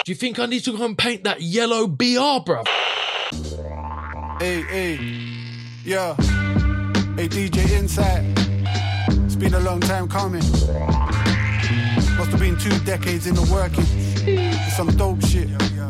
Do you think I need to go and paint that yellow BR, bruv? Hey, yeah. Hey, DJ Insight. It's been a long time coming. Must have been 2 decades in the working. It's some dope shit.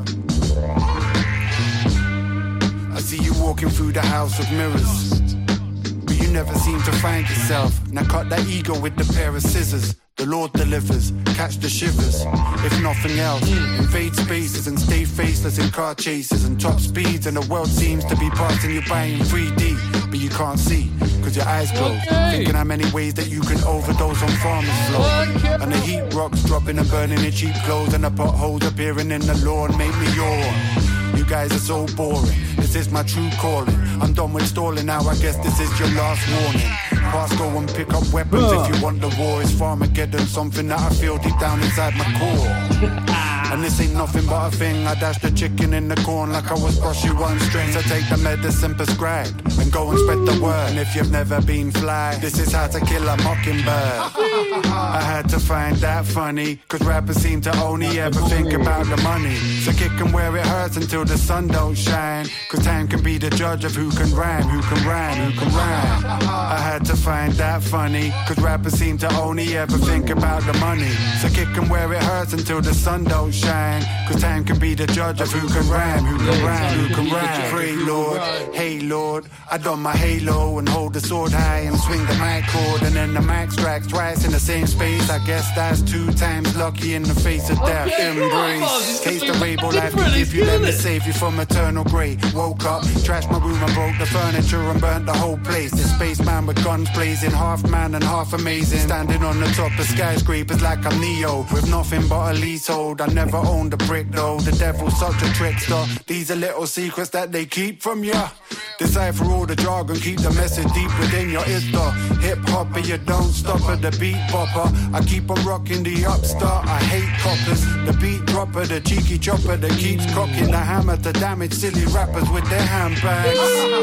I see you walking through the house of mirrors, but you never seem to find yourself. Now cut that ego with the pair of scissors. The Lord delivers, catch the shivers. If nothing else, invade spaces and stay faceless in car chases and top speeds. And the world seems to be passing you by in 3D, but you can't see, cause your eyes closed. Thinking how many ways that you can overdose on farmer's flow. And the heat rocks dropping and burning in cheap clothes. And the potholes appearing in the lawn make me yawn. You guys are so boring, this is my true calling. I'm done with stalling now, I guess this is your last warning. Pass, go and pick up weapons if you want the war. It's Farmageddon, something that I feel deep down inside my core. And this ain't nothing but a thing. I dash the chicken in the corn like I was brushing one string. So take the medicine prescribed and go and spread the word. And if you've never been fly, this is how to kill a mockingbird. I had to find that funny, cause rappers seem to only ever think about the money. So kick 'em where it hurts until the sun don't shine, cause time can be the judge of who can rhyme, who can rhyme, who can rhyme. I had to find that funny, cause rappers seem to only ever think about the money. So kick 'em where it hurts until the sun don't shine, cause time can be the judge of who can rhyme, who can rhyme, who can rhyme. Pray Lord, hey Lord, I don my halo and hold the sword high and swing the mic cord, and then the mic strikes twice in the same space. I guess that's 2 times lucky in the face of death. Embrace, taste the rainbow life can give you, let me save you from eternal grey. Woke up, trashed my room and broke the furniture and burnt the whole place. The spaceman with guns blazing, half man and half amazing. Standing on the top of skyscrapers like I'm Neo, with nothing but a leasehold. I never owned a brick though, the devil's such a trickster. These are little secrets that they keep from ya. Decipher all the jargon, keep the message deep within your ears. The hip hopper, you don't stop at the beat bopper. I keep on rocking the upstart, I hate coppers. The beat dropper, the cheeky chopper that keeps cocking the hammer to damage silly rappers with their handbags.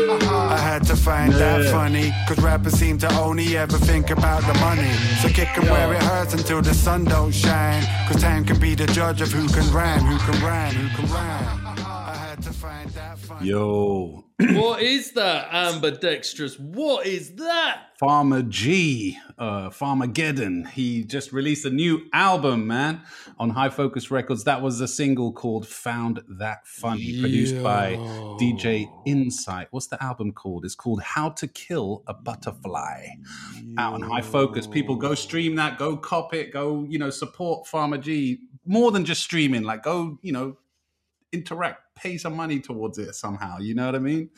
I had to find that funny, cause rappers seem to only ever think about the money. So kick 'em where it hurts until the sun don't shine, cause time can be the judge of who can rhyme, who can rhyme, who can rhyme. I had to find that funny. Yo. What is that, ambidextrous? What is that? Farmer G, Farmageddon. He just released a new album, man, on High Focus Records. That was a single called Found That Funny, produced by DJ Insight. What's the album called? It's called How to Kill a Butterfly. Out on High Focus. People go stream that, go cop it, go, support Farmer G. More than just streaming, like go, interact, pay some money towards it somehow. You know what I mean?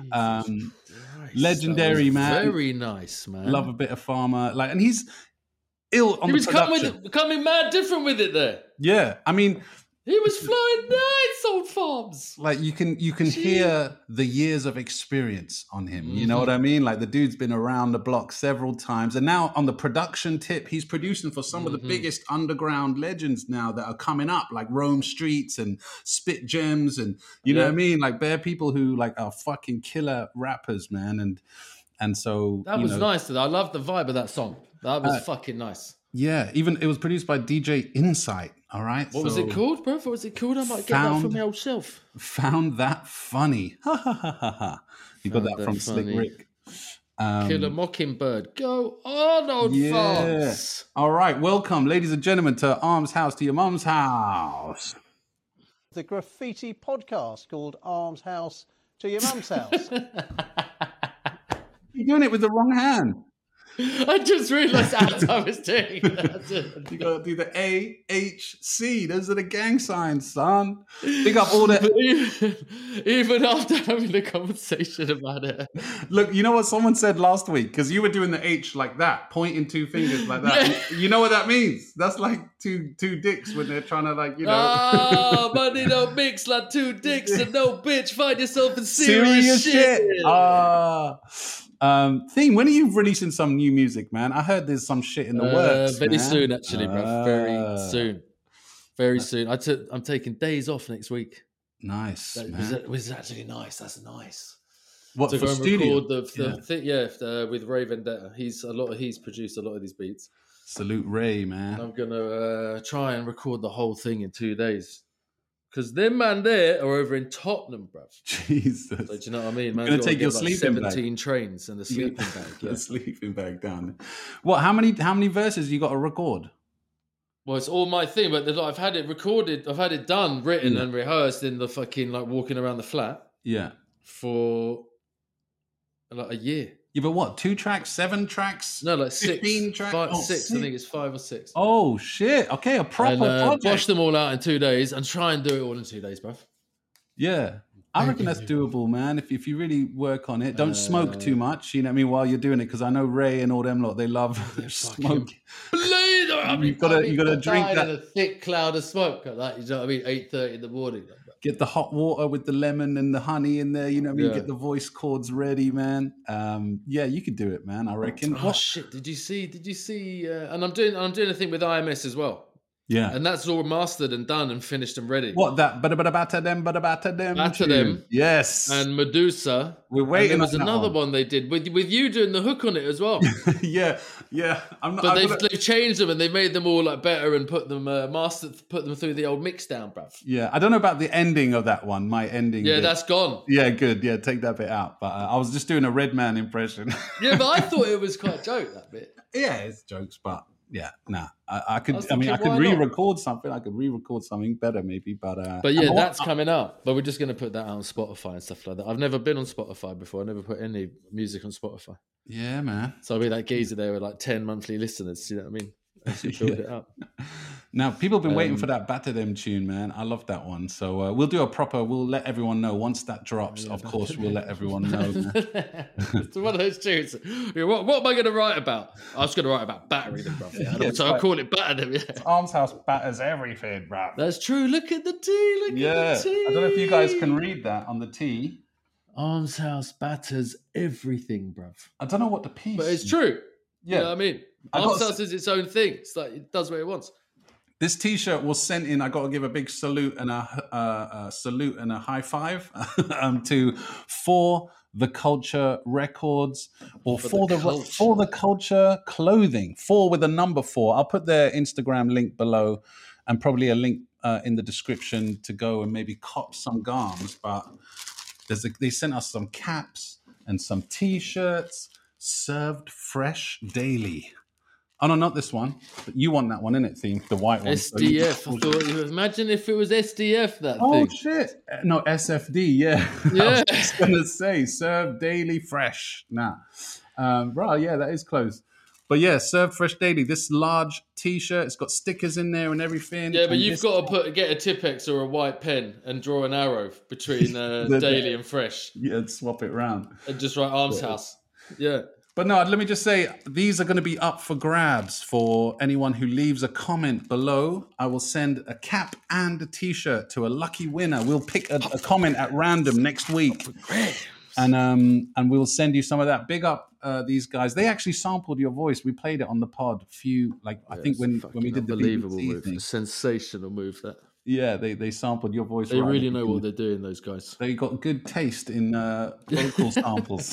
Legendary, man. Very nice, man. Love a bit of Farmer. And he's ill on the production. Coming mad different with it there. Yeah. I mean, he was flying nice on farms. You can hear the years of experience on him. You know what I mean? The dude's been around the block several times. And now on the production tip, he's producing for some of the biggest underground legends now that are coming up, like Rome Streets and Spit Gems. And you know what I mean? Bare people who are fucking killer rappers, man. And so that was nice. I love the vibe of that song. That was fucking nice. Yeah, even it was produced by DJ Insight. All right. What was it called, bro? What was it called? I might get that from my old shelf. Found That Funny. Ha ha ha ha ha. You got that from Slick Rick. Kill a Mockingbird. Go on, old farms. All right. Welcome, ladies and gentlemen, to Arms House, to your mum's house. The graffiti podcast called Arms House to your mum's house. You're doing it with the wrong hand. I just realised as I was doing that. You gotta do the AHC. Those are the gang signs, son. Pick up all the. Even after having a conversation about it. Look, you know what someone said last week? Because you were doing the H like that, pointing 2 fingers like that. Yeah. You know what that means? That's like two dicks when they're trying to Oh, money don't mix like 2 dicks and no bitch. Find yourself in serious shit. Theme, when are you releasing some new music, man? I heard there's some shit in the works. Very soon, actually, bro. Very soon. I'm taking days off next week. Nice. That was actually nice. That's nice. What, to for go studio? Record with Ray Vendetta. He's produced a lot of these beats. Salute Ray, man. I'm gonna try and record the whole thing in 2 days. Because them man there are over in Tottenham, bruv. Jesus. So do you know what I mean? You're going to take your sleeping 17 bag. trains and the sleeping bag. Yeah. The sleeping bag down. What? How many verses you got to record? Well, it's all my thing, but I've had it recorded. I've had it done, written and rehearsed in the fucking like walking around the flat. Yeah. For like a year. Yeah, but what? 2 tracks, 7 tracks? No, like 15 6. tracks? 5, Oh, 6. I think it's 5 or 6. Oh shit! Okay, a proper project. Wash them all out in 2 days and try and do it all in 2 days, bruv. Yeah, I reckon that's doable, man. If you really work on it, don't smoke too much. You know what I mean? While you're doing it, because I know Ray and all them lot, they love smoke. You gotta drink that in a thick cloud of smoke like that. You know what I mean? 8:30 in the morning. Get the hot water with the lemon and the honey in there. You know what I mean? Yeah. Get the voice cords ready, man. Yeah, you could do it, man. I reckon. Oh shit! Did you see? And I'm doing a thing with IMS as well. Yeah, and that's all mastered and done and finished and ready. What that? But about them. Yes. And Medusa. We're waiting. And there was another one they did with you doing the hook on it as well. yeah. But they've changed them and they've made them all like better and put them put them through the old mix down, bruv. Yeah, I don't know about the ending of that one. My ending. Yeah, that's gone. Yeah, good. Yeah, take that bit out. But I was just doing a Redman impression. Yeah, but I thought it was quite a joke, that bit. Yeah, it's jokes, but. Yeah, nah. I could why re-record something. I could re-record something better, maybe. But yeah, that's coming up. But we're just going to put that out on Spotify and stuff like that. I've never been on Spotify before. I never put any music on Spotify. Yeah, man. So I'll be that geezer there with like 10 monthly listeners. You know what I mean? As you build it up. Now, people have been waiting for that Batter Them tune, man. I love that one. So we'll do we'll let everyone know once that drops. Of course, we'll let everyone know. It's one of those tunes. What am I going to write about? I was going to write about battering them, bruv. Yeah. So I'll call it Batter Them. Yeah. Arms House batters everything, bruv. That's true. Look at the T. Look at the T. I don't know if you guys can read that on the T. Arms House batters everything, bruv. I don't know what the P is. But it's true. Yeah. You know what I mean? Arms House is its own thing. It's like it does what it wants. This T-shirt was sent in. I got to give a big salute and a high five to For the Culture Records or For the Culture Clothing. 4 with a number 4. I'll put their Instagram link below and probably a link in the description to go and maybe cop some garms. But they sent us some caps and some T-shirts. Served fresh daily. Oh no, not this one. But you want that one, innit, Theme? The white one. SDF. I thought. Imagine if it was SDF. That thing. Oh shit! No, SFD. Yeah. Yeah. I was just gonna say serve daily fresh. Nah, bro. Yeah, that is close. But yeah, serve fresh daily. This large T-shirt. It's got stickers in there and everything. Yeah, but you've got to get a Tipex or a white pen and draw an arrow between daily and fresh. Yeah, swap it around and just write Arms House. Yeah. But no, let me just say, these are going to be up for grabs for anyone who leaves a comment below. I will send a cap and a T-shirt to a lucky winner. We'll pick a comment at random next week. And we'll send you some of that. Big up these guys. They actually sampled your voice. We played it on the pod. I think when we did the unbelievable BBC move. thing. A sensational move that. Yeah, they sampled your voice. They really know what they're doing, those guys. They got good taste in vocal samples.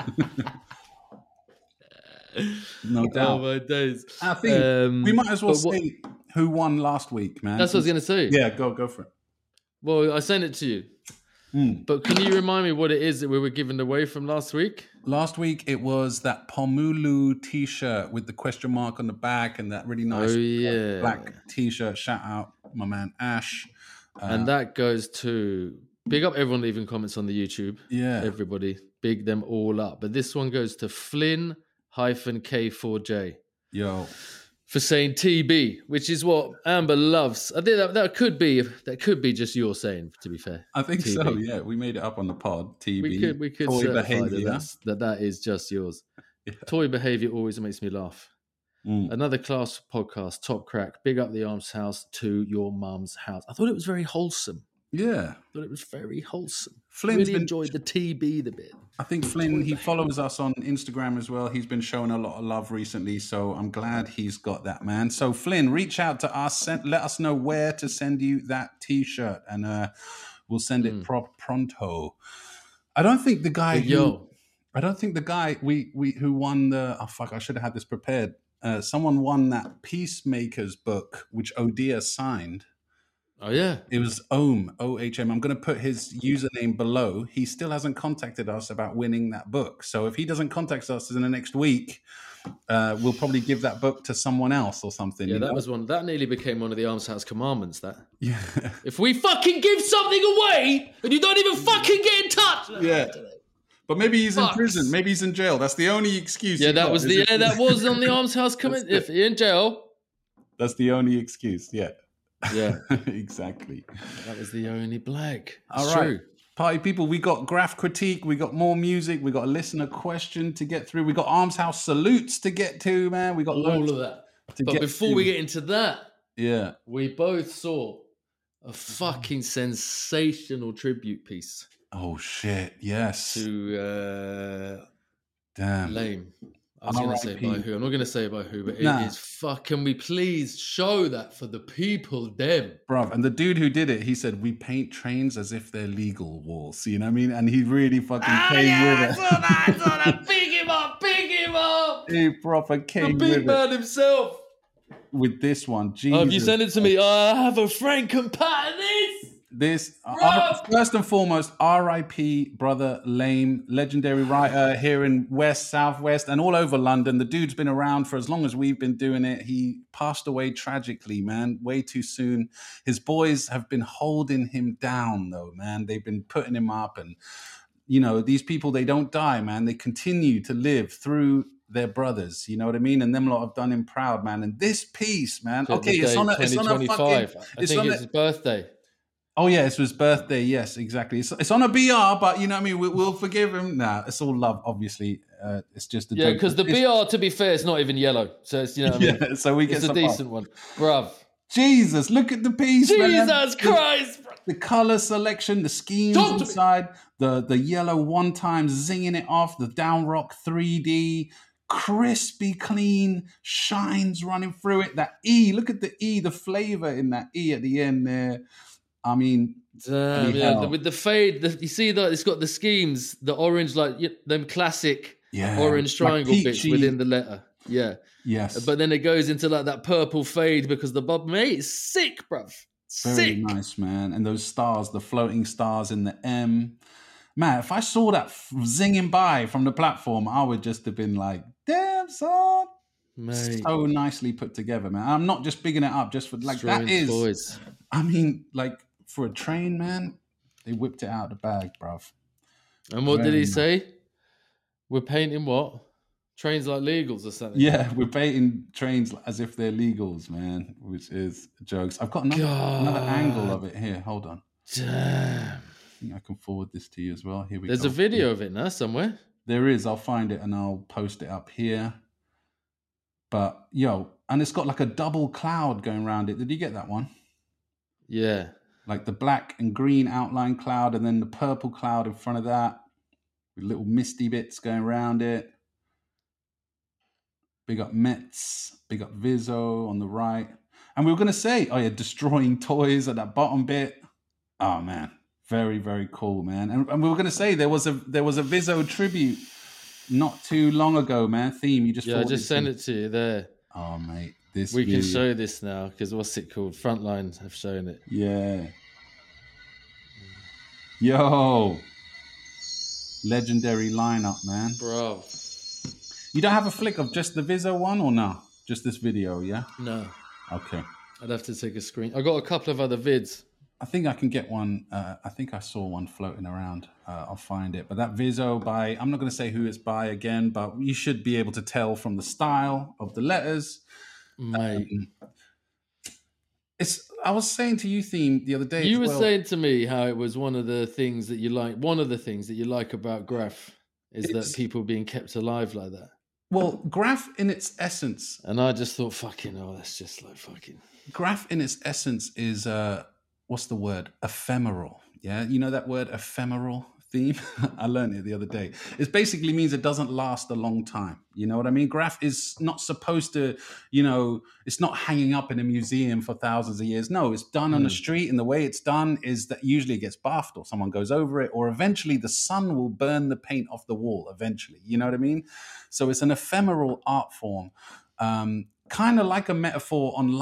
No doubt. Oh my days. I think we might as well say who won last week, man. That's what I was going to say. Yeah, go for it. Well, I sent it to you. But can you remind me what it is that we were giving away from last week? Last week it was that Pomulu T-shirt with the question mark on the back and that really nice black T-shirt. Shout out my man Ash. And that goes to big up everyone leaving comments on the YouTube. Yeah, everybody, big them all up. But this one goes to Flynn-K4J. Yo. For saying TB, which is what Amber loves. I think that could be just your saying, to be fair. I think TB. so, yeah. We made it up on the pod, TB. We could Toy certify behavior. that is just yours. Yeah. Toy behavior always makes me laugh. Another class podcast, top crack. Big up the Arms House to your mum's house. I thought it was very wholesome. Yeah. I thought it was very wholesome. Flynn's really enjoyed the TB the bit. I think Flynn, he follows us on Instagram as well. He's been showing a lot of love recently, so I'm glad he's got that, man. So Flynn, reach out to us, let us know where to send you that T-shirt, and we'll send it pronto. I don't think the guy who won the I should have had this prepared. Someone won that Peacemakers book, which Odia signed. Oh, yeah. It was Ohm, O-H-M. I'm going to put his username below. He still hasn't contacted us about winning that book. So if he doesn't contact us in the next week, we'll probably give that book to someone else or something. Yeah, you that know? was one. That nearly became one of the Arms House commandments, that. Yeah. If we fucking give something away and you don't even fucking get in touch. Yeah. But maybe he's in prison. Maybe he's in jail. That's the only excuse. Yeah, that was that was on the Arms House comment. If you're in jail. That's the only excuse, yeah. Yeah. Exactly. That was the only black. All right. True. Party people, we got graph critique, we got more music, we got a listener question to get through, we got Arms House salutes to get to, man. We got all of that. But before we get into that, yeah, we both saw a fucking sensational tribute piece. Oh shit, yes. To damn. Lame. I was going to say by who. I'm not going to say by who, but it is can we please show that for the people, them. Bruv, and the dude who did it, he said, we paint trains as if they're legal walls. You know what I mean? And he really fucking came with it. I saw that. Big him up. He proper came the big man himself. With this one, Jesus. Oh, if you send it to me, I have a Franken pattern this. First and foremost, R.I.P. Brother Lame, legendary writer here in West, Southwest, and all over London. The dude's been around for as long as we've been doing it. He passed away tragically, man, way too soon. His boys have been holding him down, though, man. They've been putting him up, and you know, these people, they don't die, man. They continue to live through their brothers, you know what I mean? And them lot have done him proud, man. And this piece, man, okay, it's on a fucking... I think it's his birthday. Oh, yeah, it's his birthday. Yes, exactly. It's on a BR, but you know what I mean? We'll forgive him. Nah, it's all love, obviously. It's just a joke. Yeah, because the BR, to be fair, it's not even yellow. So it's, you know what I mean? So we get it's a decent one. Bruv. Jesus, look at the piece, Jesus Christ. The color selection, the schemes inside, the yellow one time zinging it off, the down rock 3D, crispy clean, shines running through it. That E, look at the E, the flavor in that E at the end there. I mean, damn, with the fade, you see that it's got the schemes, the orange, like them classic orange triangle bits within the letter. Yeah. Yes. But then it goes into like that purple fade because the Bob mate is sick, bruv. Very nice, man. And those stars, the floating stars in the M. Man, if I saw that zinging by from the platform, I would just have been like, damn, son. Mate. So nicely put together, man. I'm not just bigging it up just for like Strange that is. Boys. I mean, like for a train, man, they whipped it out of the bag, bruv. And what did he say? We're painting what? Trains like legals or something? Yeah, we're painting trains as if they're legals, man, which is jokes. I've got another angle of it here. Hold on. Damn. I think I can forward this to you as well. Here we go. There's a video of it now somewhere. There is. I'll find it and I'll post it up here. But, and it's got like a double cloud going around it. Did you get that one? Yeah. Like the black and green outline cloud and then the purple cloud in front of that with little misty bits going around it. Big up Mets, big up Vizzo on the right. And we were going to say, destroying toys at that bottom bit. Oh, man. Very, very cool, man. And we were going to say there was a Vizzo tribute not too long ago, man. Theme, you just I just sent it to you there. Oh, mate. We can show this now because what's it called? Frontline have shown it. Yeah. Yo. Legendary lineup, man. Bro. You don't have a flick of just the Vizzo one or no? Just this video, yeah? No. Okay. I'd have to take a screen. I got a couple of other vids. I think I can get one. I think I saw one floating around. I'll find it. But that Vizzo by, I'm not going to say who it's by again, but you should be able to tell from the style of the letters. Mate. I was saying to you, Theme, the other day. You were saying to me how it was one of the things that you like. One of the things that you like about graph is that people being kept alive like that. Well, graph in its essence. And I just thought, that's just like fucking. Graph in its essence is, what's the word? Ephemeral. Yeah. You know that word ephemeral, Theme? I learned it the other day. It basically means it doesn't last a long time. You know what I mean? Graph is not supposed to, it's not hanging up in a museum for thousands of years. No, it's done on the street. And the way it's done is that usually it gets buffed or someone goes over it, or eventually the sun will burn the paint off the wall eventually. You know what I mean? So it's an ephemeral art form. Kind of like a metaphor on life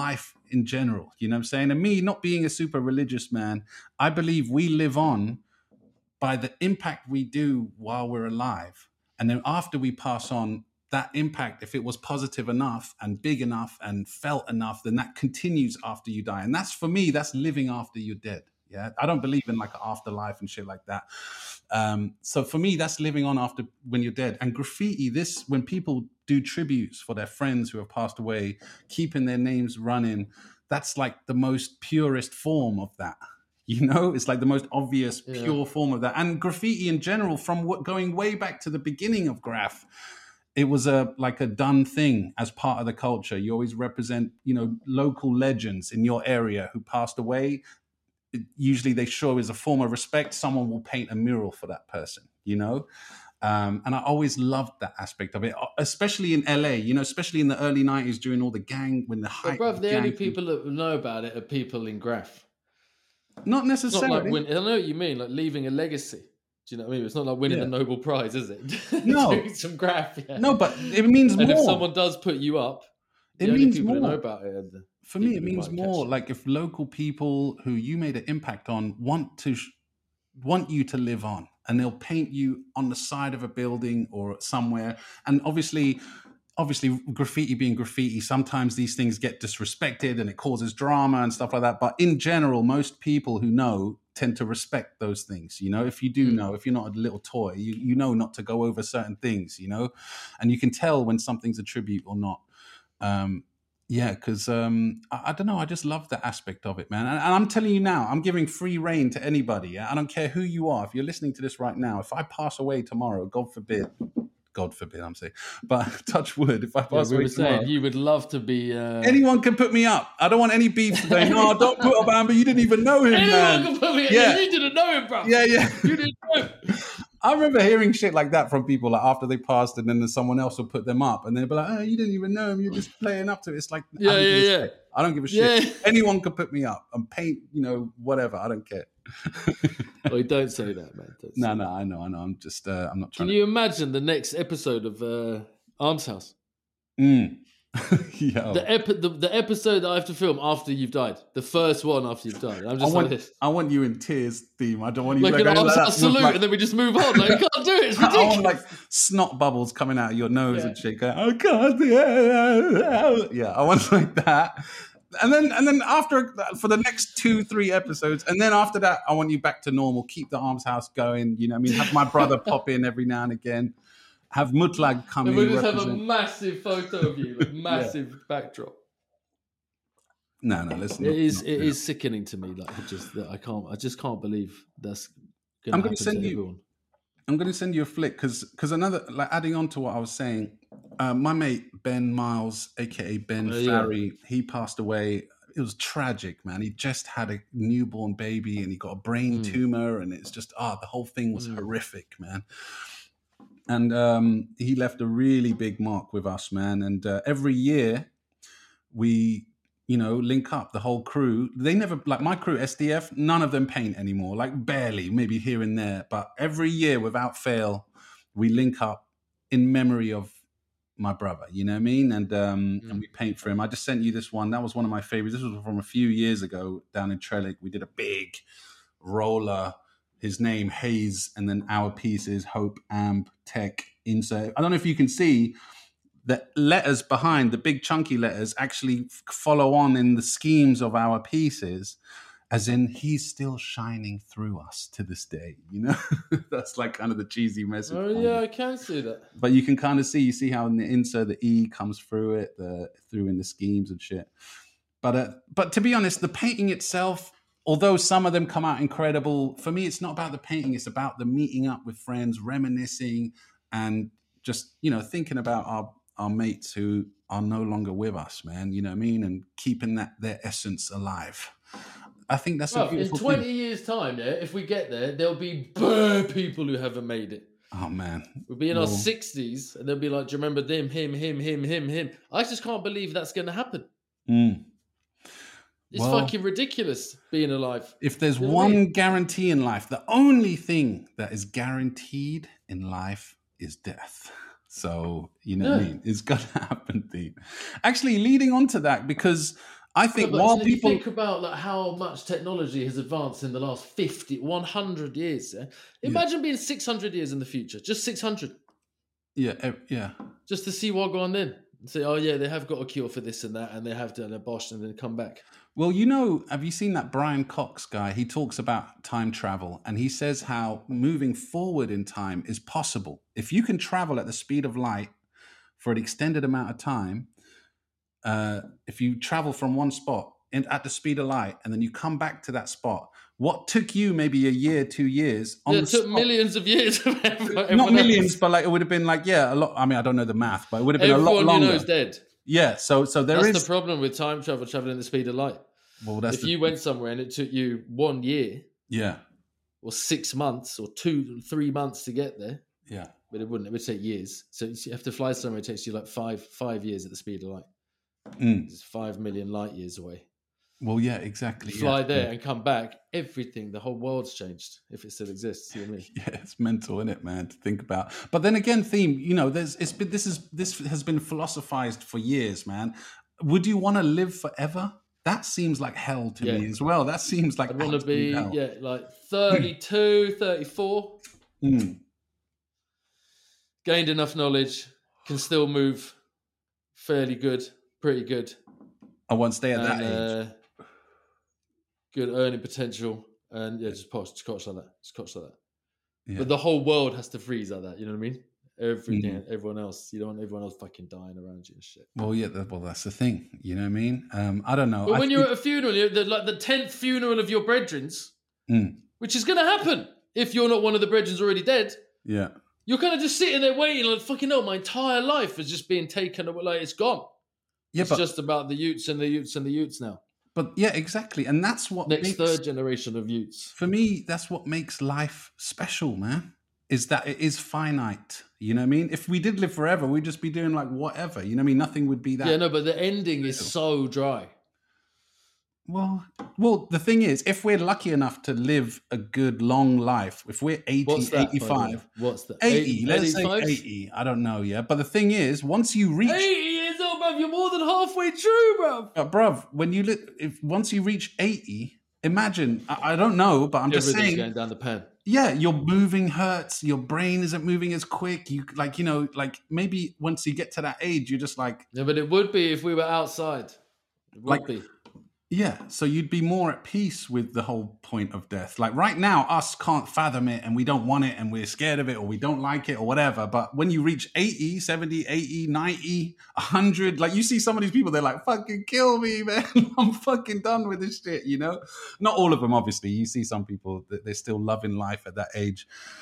in general. You know what I'm saying? And me not being a super religious man, I believe we live on by the impact we do while we're alive. And then after we pass on, that impact, if it was positive enough and big enough and felt enough, then that continues after you die. And that's, for me, that's living after you're dead. Yeah, I don't believe in like an afterlife and shit like that. So for me, that's living on after when you're dead. And graffiti, when people do tributes for their friends who have passed away, keeping their names running, that's like the most purest form of that. You know, it's like the most obvious, pure form of that. And graffiti in general, from going way back to the beginning of graph, it was like a done thing as part of the culture. You always represent, local legends in your area who passed away. Usually they show as a form of respect, someone will paint a mural for that person, and I always loved that aspect of it, especially in LA, especially in the early 90s during all the gang, when the hype. But bruv, the only people that know about it are people in graph. Not necessarily. It's not like I know what you mean, like leaving a legacy. Do you know what I mean? It's not like winning the Nobel Prize, is it? No. Doing some graph. Yeah. No, but it means more. And if someone does put you up, it means more. That know about it. For me, it means more. Like if local people who you made an impact on want you to live on, and they'll paint you on the side of a building or somewhere. And obviously graffiti being graffiti, sometimes these things get disrespected and it causes drama and stuff like that. But in general, most people who know tend to respect those things. If you do know, if you're not a little toy, you know not to go over certain things, and you can tell when something's a tribute or not. Because I don't know. I just love that aspect of it, man. And I'm telling you now, I'm giving free reign to anybody. Yeah? I don't care who you are. If you're listening to this right now, if I pass away tomorrow, God forbid, I'm saying, but touch wood, if I pass away tomorrow, you would love to be... anyone can put me up. I don't want any beef today. No, don't put up Amber. You didn't even know him, man. Anyone can put me up. Yeah. You didn't know him, bro. Yeah. You didn't know him. I remember hearing shit like that from people, like after they passed, and then someone else would put them up, and they'd be like, "Oh, you didn't even know him. You're just playing up to it." It's like, I don't give a shit. Yeah. Anyone could put me up and paint, whatever. I don't care. Well, don't say that, man. No, I know. I'm just, I'm not trying. Can you imagine the next episode of Arms House? Yeah. The episode that I have to film after you've died. The first one after you've died. I'm just like this. I want you in tears, theme. I don't want you like an Arms House salute, and then we just move on. Like, I can't do it. It's ridiculous. I want like snot bubbles coming out of your nose and shit. Going, oh God, yeah. I want like that. And then after, for the next 2-3 episodes, and then after that, I want you back to normal. Keep the Arms House going. Have my brother pop in every now and again. Have Mutlag come in. We just have a massive photo of you, like massive backdrop. No, listen. It is sickening to me. Like I just can't believe that's going to happen to everyone. I'm going to send you a flick because another, like adding on to what I was saying, my mate Ben Miles, aka Ben Farry, he passed away. It was tragic, man. He just had a newborn baby and he got a brain tumor, and it's just the whole thing was horrific, man. And he left a really big mark with us, man. And every year we, link up the whole crew. They never, like my crew, SDF, none of them paint anymore, like barely, maybe here and there. But every year, without fail, we link up in memory of my brother, you know what I mean? And we paint for him. I just sent you this one. That was one of my favorites. This was from a few years ago down in Trellick. We did a big roller. His name, Hayes, and then our pieces, Hope, Amp, Tech, Insert. I don't know if you can see the letters behind, the big chunky letters, actually follow on in the schemes of our pieces, as in he's still shining through us to this day, That's like kind of the cheesy message. Oh, yeah, I can see that. But you can kind of see how in the insert, the E comes through it, through in the schemes and shit. But to be honest, the painting itself, although some of them come out incredible, for me, it's not about the painting. It's about the meeting up with friends, reminiscing, and just, thinking about our mates who are no longer with us, man. You know what I mean? And keeping their essence alive. I think that's a beautiful thing. In 20 years' time, if we get there, there'll be people who haven't made it. Oh, man. We'll be in our 60s, and they'll be like, do you remember them, him? I just can't believe that's going to happen. It's fucking ridiculous being alive. If there's one guarantee in life, the only thing that is guaranteed in life is death. So, what I mean? It's going to happen, Dean. Actually, leading on to that, because I think but while if people you think about like how much technology has advanced in the last 50, 100 years, imagine being 600 years in the future, just 600. Yeah. Just to see what go on then. And say, oh yeah, they have got a cure for this and that, and they have done a Bosch and then come back. Well, have you seen that Brian Cox guy? He talks about time travel, and he says how moving forward in time is possible. If you can travel at the speed of light for an extended amount of time, if you travel from one spot at the speed of light, and then you come back to that spot, what took you maybe a year, 2 years? It took millions of years. Not millions, but like it would have been like, a lot. I mean, I don't know the math, but it would have been a lot longer. Everyone you know is dead. Yeah, so that's the problem with time traveling the speed of light. Well, if you went somewhere and it took you 1 year, or 6 months, or 2-3 months to get there, but it wouldn't. It would take years. So you have to fly somewhere. It takes you like five years at the speed of light. It's 5 million light years away. Well, yeah, exactly. You fly there and come back. Everything, the whole world's changed if it still exists. You know what I mean? Yeah, it's mental, isn't it, man, to think about. But then again, theme. This has been philosophized for years, man. Would you want to live forever? That seems like hell to me as well. That seems like I'd want to be hell. like 32, 34. Gained enough knowledge, can still move fairly good, pretty good. I won't stay at that age. Good earning potential, and just scotch like that. Yeah. But the whole world has to freeze like that. You know what I mean? Everyone else. You don't want everyone else fucking dying around you and shit. Well, yeah. That's the thing. You know what I mean? I don't know. But when you're at a funeral, like the 10th funeral of your brethrens, which is going to happen if you're not one of the brethrens already dead. Yeah. You're kind of just sitting there waiting, like fucking hell. My entire life is just being taken away. Like it's gone. Yeah, it's just about the Utes and the Utes and the Utes now. But yeah, exactly. And that's what third generation of Utes. For me, that's what makes life special, man, is that it is finite. You know what I mean? If we did live forever, we'd just be doing like whatever. You know what I mean? Nothing would be that. Yeah, no, but the ending is so dry. Well, the thing is, if we're lucky enough to live a good, long life, if we're 80, 85. What's that? 80, let's say 80. I don't know, yeah. But the thing is, once you reach... 80 years old, bruv, you're more than halfway through, bruv. Bruv, once you reach 80, imagine, I don't know, but I'm just saying... going down the pan. Yeah, your moving hurts, your brain isn't moving as quick. You maybe once you get to that age, you're just like... Yeah, but it would be if we were outside. It would be. Yeah, so you'd be more at peace with the whole point of death. Like right now, us can't fathom it and we don't want it and we're scared of it or we don't like it or whatever. But when you reach 80, 70, 80, 90, 100, like you see some of these people, they're like, fucking kill me, man. I'm fucking done with this shit, you know? Not all of them, obviously. You see some people that they're still loving life at that age.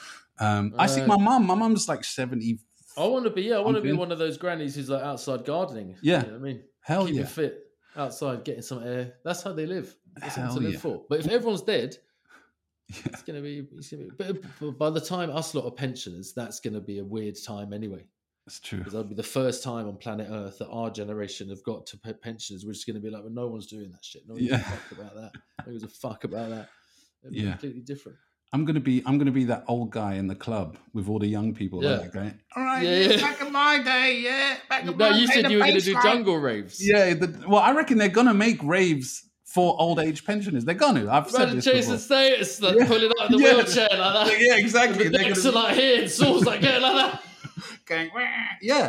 I see my mum. My mum's like 70. I want to be one of those grannies who's like outside gardening. Yeah. You know what I mean? Hell Keep yeah. it fit. Outside, getting some air. That's how they live. That's Hell to live for. But if everyone's dead, it's gonna be. But by the time us lot are pensioners, that's gonna be a weird time anyway. That's true. Because that'll be the first time on planet Earth that our generation have got to pensioners. We're just gonna be like, well, no one's doing that shit. No one gives a fuck about that. No one gives a fuck about that. It'll be completely different. I'm gonna be that old guy in the club with all the young people. Yeah. Like, going, all right, back in my day, back in my day. You said you were going to do jungle raves. Yeah, well, I reckon they're gonna make raves for old age pensioners. They're gonna. I've said this Jason before. Status, like pulling out of the wheelchair like that. Yeah, exactly. The necks are like here, and Saul's like getting like that. Going, yeah.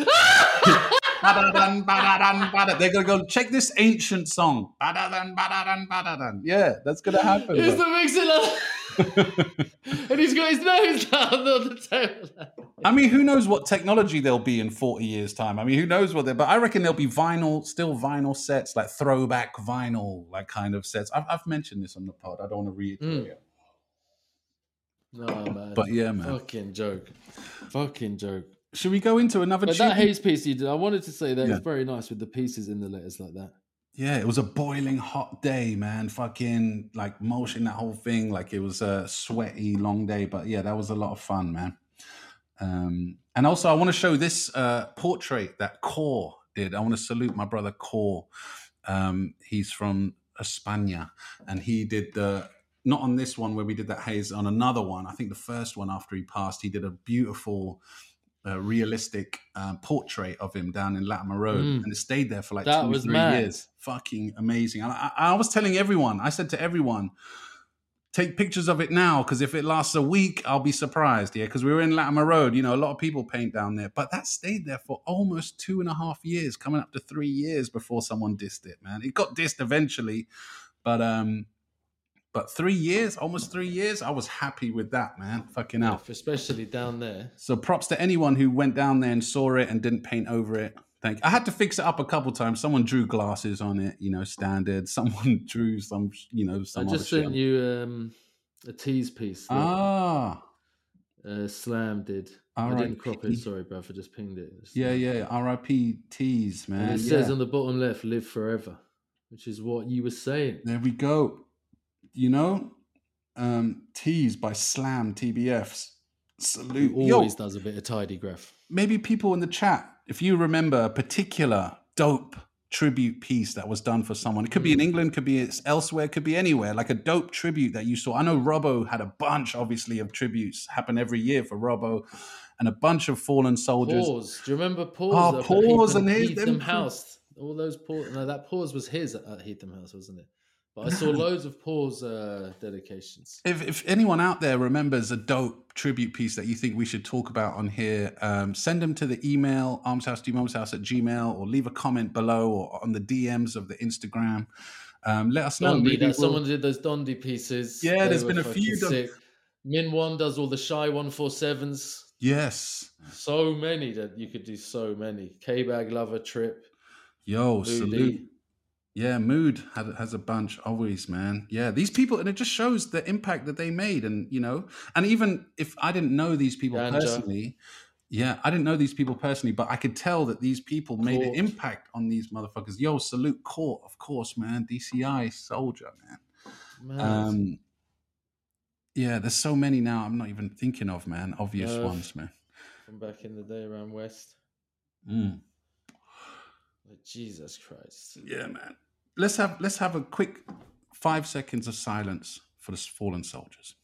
They're gonna go check this ancient song. Yeah, that's gonna happen. He's the mixing like and he's got his nose down on the table. I mean, who knows what technology there'll be in 40 years' time? I mean, who knows what but I reckon there'll be vinyl sets, like throwback vinyl, like kind of sets. I've mentioned this on the pod. I don't want to reiterate it. No, man. But yeah, man. Fucking joke. Should we go into another But that Hayes piece you did, I wanted to say that it's very nice with the pieces in the letters like that. Yeah, it was a boiling hot day, man. Fucking like motion that whole thing. Like it was a sweaty, long day. But yeah, that was a lot of fun, man. And also I want to show this portrait that Core did. I want to salute my brother Core. He's from España and he did not on this one where we did that Hayes, on another one. I think the first one after he passed, he did a beautiful realistic portrait of him down in Latimer Road, and it stayed there for like 2 or 3 years. Fucking amazing. And I was telling everyone, I said to everyone, take pictures of it now, because if it lasts a week, I'll be surprised. Yeah, because we were in Latimer Road. A lot of people paint down there, but that stayed there for almost 2.5 years, coming up to 3 years before someone dissed it, man. It got dissed eventually, but 3 years, almost 3 years, I was happy with that, man. Fucking hell. Especially down there. So props to anyone who went down there and saw it and didn't paint over it. Thank you. I had to fix it up a couple times. Someone drew glasses on it, standard. Someone drew some, some. I just sent you a tease piece. Slam did. I didn't crop it. Sorry, bruv. I just pinged it. Yeah. R.I.P. tease, man. And it says on the bottom left, "Live forever," which is what you were saying. There we go. Tease by Slam TBFs. Salute. He always does a bit of tidy graph. Maybe people in the chat, if you remember a particular dope tribute piece that was done for someone. It could be in England, could be elsewhere, could be anywhere, like a dope tribute that you saw. I know Robbo had a bunch, obviously, of tributes happen every year for Robbo, and a bunch of fallen soldiers. Pause. Do you remember Pause? Pause and Heatham House. All those Pause. No, that Pause was his at Heatham House, wasn't it? But I saw loads of Pause dedications. If anyone out there remembers a dope tribute piece that you think we should talk about on here, send them to the email, armshouse@gmail.com, or leave a comment below or on the DMs of the Instagram. Let us know. Someone did those Dondi pieces. Yeah, there's been a few. Min One does all the Shy 147s. Yes. So many that you could do so many. K-Bag Lover Trip. Yo, Moody. Salute. Yeah, Mood has a bunch always, man. Yeah, these people, and it just shows the impact that they made. And, and even if I didn't know these people personally, but I could tell that these people made an impact on these motherfuckers. Yo, salute Court, of course, man. DCI Soldier, man. Yeah, there's so many now I'm not even thinking of, man. Obvious ones, man. From back in the day around West. Jesus Christ. Yeah, man. Let's have a quick 5 seconds of silence for the fallen soldiers.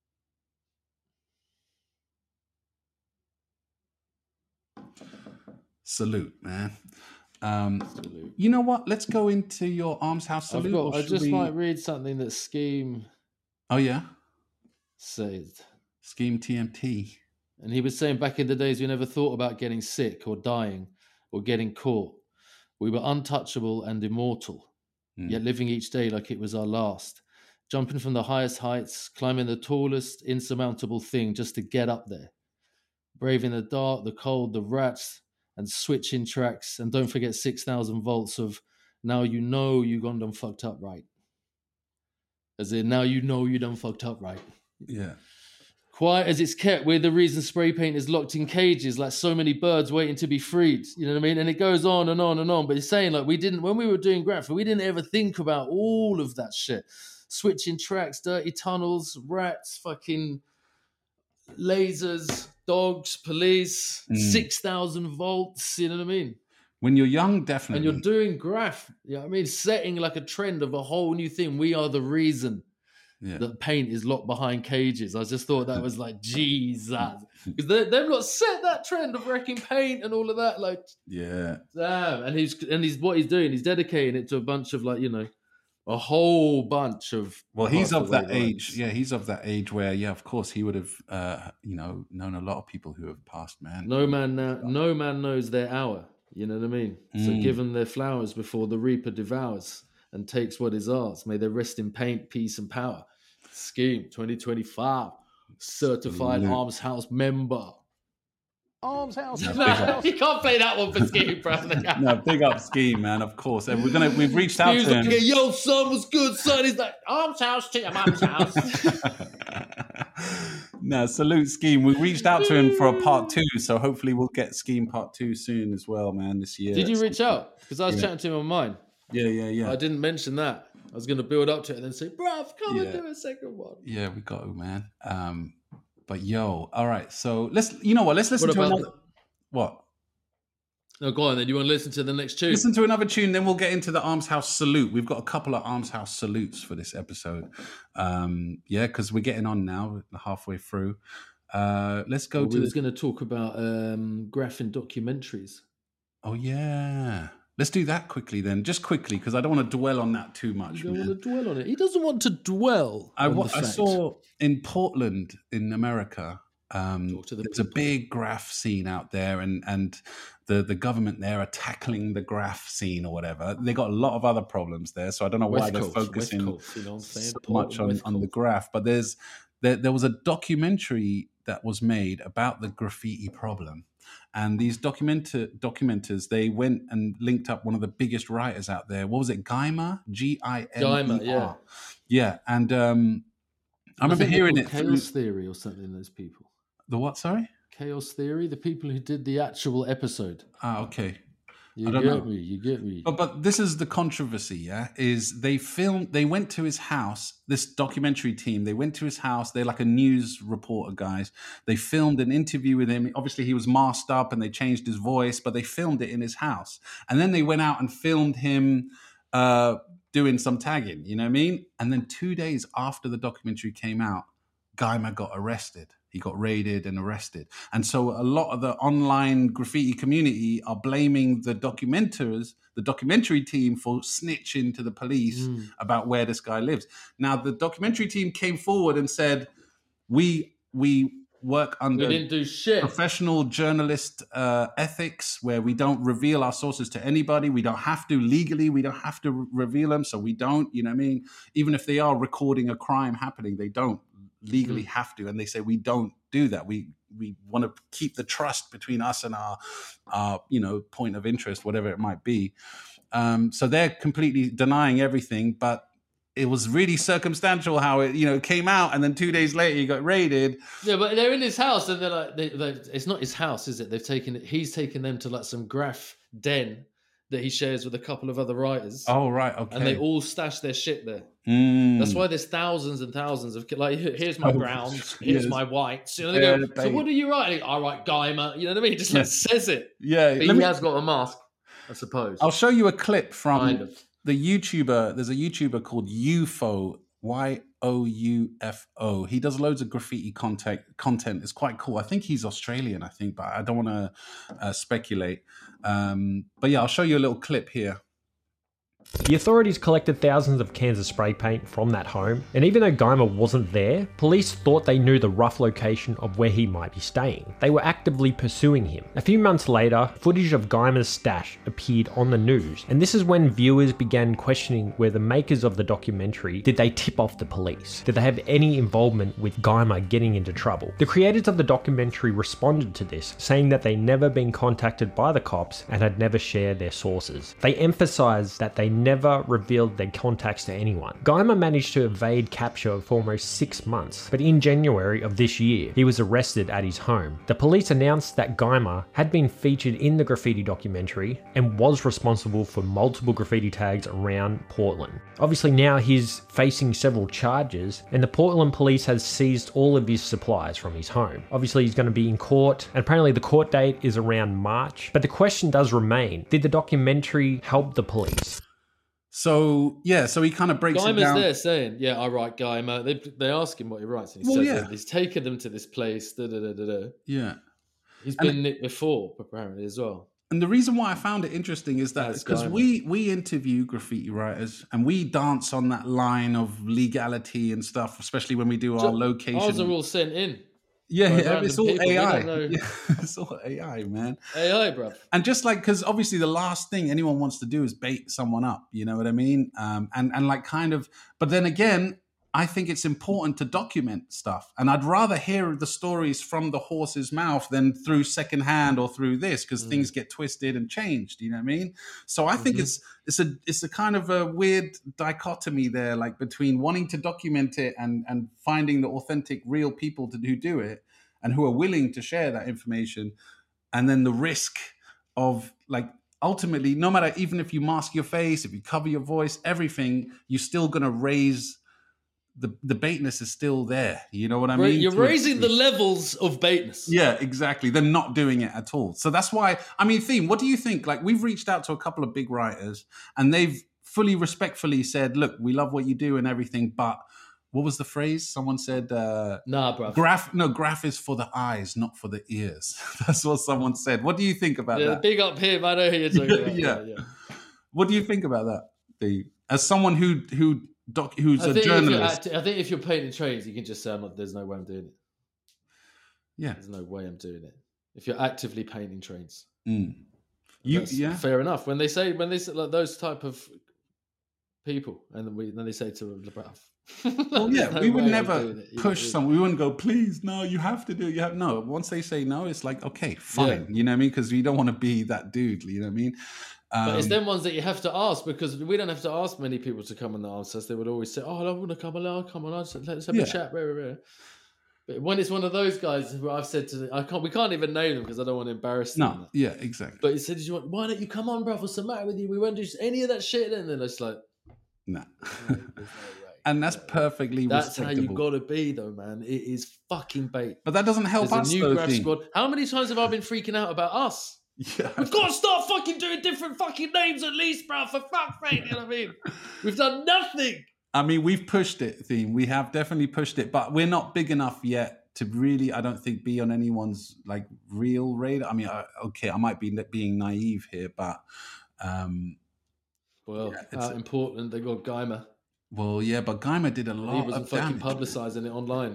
Salute, man. Salute. You know what? Let's go into your Arms House salute. I just might read something that Scheme. Oh yeah. Said. Scheme TMT. And he was saying back in the days we never thought about getting sick or dying or getting caught. We were untouchable and immortal, yet living each day like it was our last. Jumping from the highest heights, climbing the tallest, insurmountable thing just to get up there. Braving the dark, the cold, the rats, and switching tracks. And don't forget 6,000 volts of now you know you gone done fucked up right. As in, now you know you done fucked up right. Yeah. Quiet as it's kept, we're the reason spray paint is locked in cages, like so many birds waiting to be freed. You know what I mean? And it goes on and on and on. But he's saying, like, when we were doing graphic, we didn't ever think about all of that shit. Switching tracks, dirty tunnels, rats, fucking lasers, dogs, police, 6,000 volts. You know what I mean? When you're young, definitely. And you're doing graph. You know what I mean? Setting like a trend of a whole new thing. We are the reason. Yeah. That paint is locked behind cages. I just thought that was like, Jesus. Because they've not set that trend of wrecking paint and all of that. Like, yeah. Damn. And he's what he's doing, he's dedicating it to a bunch of a whole bunch of. Well, he's of that age. Yeah, he's of that age where, of course, he would have, known a lot of people who have passed, man. No man knows their hour. You know what I mean? So give them their flowers before the reaper devours and takes what is ours. May they rest in paint, peace, and power. Scheme 2025, certified Arms House member. Arms House. No, you can't play that one for Scheme, bro. No, big up Scheme, man. Of course, we've reached out to him. Like, yo, son, was good, son. He's like, Arms House to your mum's house. No, salute Scheme. We reached out to him for a part 2, so hopefully we'll get Scheme part 2 soon as well, man. This year. Did you reach out? Because I was chatting to him on mine. Yeah. I didn't mention that. I was going to build up to it and then say, bruv, come and do a second one. Yeah, we got to, man. But yo, all right. So let's listen to another. What? No, go on then. You want to listen to the next tune? Listen to another tune, then we'll get into the Arms House salute. We've got a couple of Arms House salutes for this episode. Because we're getting on now, halfway through. Let's go to... We was going to talk about graphing documentaries. Oh, yeah. Let's do that quickly then. Just quickly, because I don't want to dwell on that too much. You don't want to dwell on it. He doesn't want to dwell on the fact. I saw in Portland, in America, there's a big graph scene out there, and the government there are tackling the graph scene or whatever. They got a lot of other problems there, so I don't know why they're focusing so much on the graph. But there was a documentary that was made about the graffiti problem. And these documenters, they went and linked up one of the biggest writers out there. What was it? Geimer? Gimer, yeah. Yeah, and I remember hearing it. Chaos Theory or something, those people. The what, sorry? Chaos Theory, the people who did the actual episode. Ah, okay. You get me. But this is the controversy, yeah, is they went to his house, this documentary team, they went to his house, they're like a news reporter guys. They filmed an interview with him. Obviously he was masked up and they changed his voice, but they filmed it in his house. And then they went out and filmed him doing some tagging, you know what I mean? And then 2 days after the documentary came out, Geimer got arrested. He got raided and arrested. And so a lot of the online graffiti community are blaming the documentary team for snitching to the police about where this guy lives. Now, the documentary team came forward and said, we work under we didn't do shit. Professional journalist ethics where we don't reveal our sources to anybody. We don't have to legally. We don't have to reveal them. So we don't, you know what I mean? Even if they are recording a crime happening, they don't legally have to, and they say we don't do that. We want to keep the trust between us and our point of interest, whatever it might be. So they're completely denying everything, but it was really circumstantial how it came out, and then 2 days later he got raided. Yeah, but they're in his house, and they're like, it's not his house, is it? He's taken them to like some graph den that he shares with a couple of other writers. Oh, right, okay. And they all stash their shit there. That's why there's thousands and thousands of, like, here's my browns, here's my whites. They go, so what are you writing? I write Geimer. You know what I mean? He just says it. Yeah. But he has got a mask, I suppose. I'll show you a clip from the YouTuber. There's a YouTuber called UFO, YOUFO. He does loads of graffiti content. It's quite cool. I think he's Australian, but I don't want to speculate. But yeah, I'll show you a little clip here. The authorities collected thousands of cans of spray paint from that home, and even though Geimer wasn't there, police thought they knew the rough location of where he might be staying. They were actively pursuing him. A few months later, footage of Geimer's stash appeared on the news, and this is when viewers began questioning where the makers of the documentary, did they tip off the police? Did they have any involvement with Geimer getting into trouble? The creators of the documentary responded to this, saying that they'd never been contacted by the cops and had never shared their sources. They emphasized that they never revealed their contacts to anyone. Geimer managed to evade capture for almost 6 months, but in January of this year, he was arrested at his home. The police announced that Geimer had been featured in the graffiti documentary and was responsible for multiple graffiti tags around Portland. Obviously now he's facing several charges, and the Portland police has seized all of his supplies from his home. Obviously he's going to be in court, and apparently the court date is around March, but the question does remain, did the documentary help the police? So he kind of breaks it down. Geimer's there saying, I write Geimer. They ask him what he writes, and he says he's taken them to this place. Yeah. He's been nicked before, apparently, as well. And the reason why I found it interesting is that because we interview graffiti writers and we dance on that line of legality and stuff, especially when we do our location. Ours are all sent in. Yeah, it's all AI. It's all AI, man. AI, bro. And just like, because obviously the last thing anyone wants to do is bait someone up, you know what I mean? And like kind of, but then again, I think it's important to document stuff. And I'd rather hear the stories from the horse's mouth than through secondhand or through this, because things get twisted and changed, you know what I mean? So I think it's a kind of a weird dichotomy there, like between wanting to document it and finding the authentic, real people who do it and who are willing to share that information. And then the risk of like, ultimately, no matter, even if you mask your face, if you cover your voice, everything, you're still going to raise the baitness is still there. You know what I mean? You're raising the levels of baitness. Yeah, exactly. They're not doing it at all. So that's why, I mean, Theme, what do you think? Like, we've reached out to a couple of big writers and they've fully respectfully said, look, we love what you do and everything, but what was the phrase? Someone said, nah, bro. Graph is for the eyes, not for the ears. That's what someone said. What do you think about that? Big up him. I know who you're talking about. Yeah. What do you think about that? As someone who's a journalist. I think if you're painting trains, you can just say, there's no way I'm doing it. Yeah. There's no way I'm doing it. If you're actively painting trains. Fair enough. When they say like those type of people, and then they say to LeBron, well, yeah, we would never push someone. We wouldn't go, please, no, you have to do it. No. Once they say no, it's like, okay, fine. You know what I mean? Because we don't want to be that dude. You know what I mean? But it's them ones that you have to ask, because we don't have to ask many people to come and ask us. They would always say, "Oh, I want to come along. Come on, let's have a chat." But when it's one of those guys who I've said to, we can't even name them because I don't want to embarrass them. No, yeah, exactly. But he said, why don't you come on, bro? What's the matter with you? We won't do any of that shit. And then it's like, nah. No and that's perfectly That's how you got to be, though, man. It is fucking bait. But that doesn't help us, a new graph squad. How many times have I been freaking out about us? Yeah. We've got to start fucking doing different fucking names at least, bro, for fuck's sake. You know what I mean? We've done nothing. I mean, we've pushed it, Theme. We have definitely pushed it, but we're not big enough yet to really, I don't think, be on anyone's like real radar. I mean, I might be being naive here, but it's important. They got Geimer. Well, yeah, but Geimer did a lot. He wasn't fucking publicizing it online.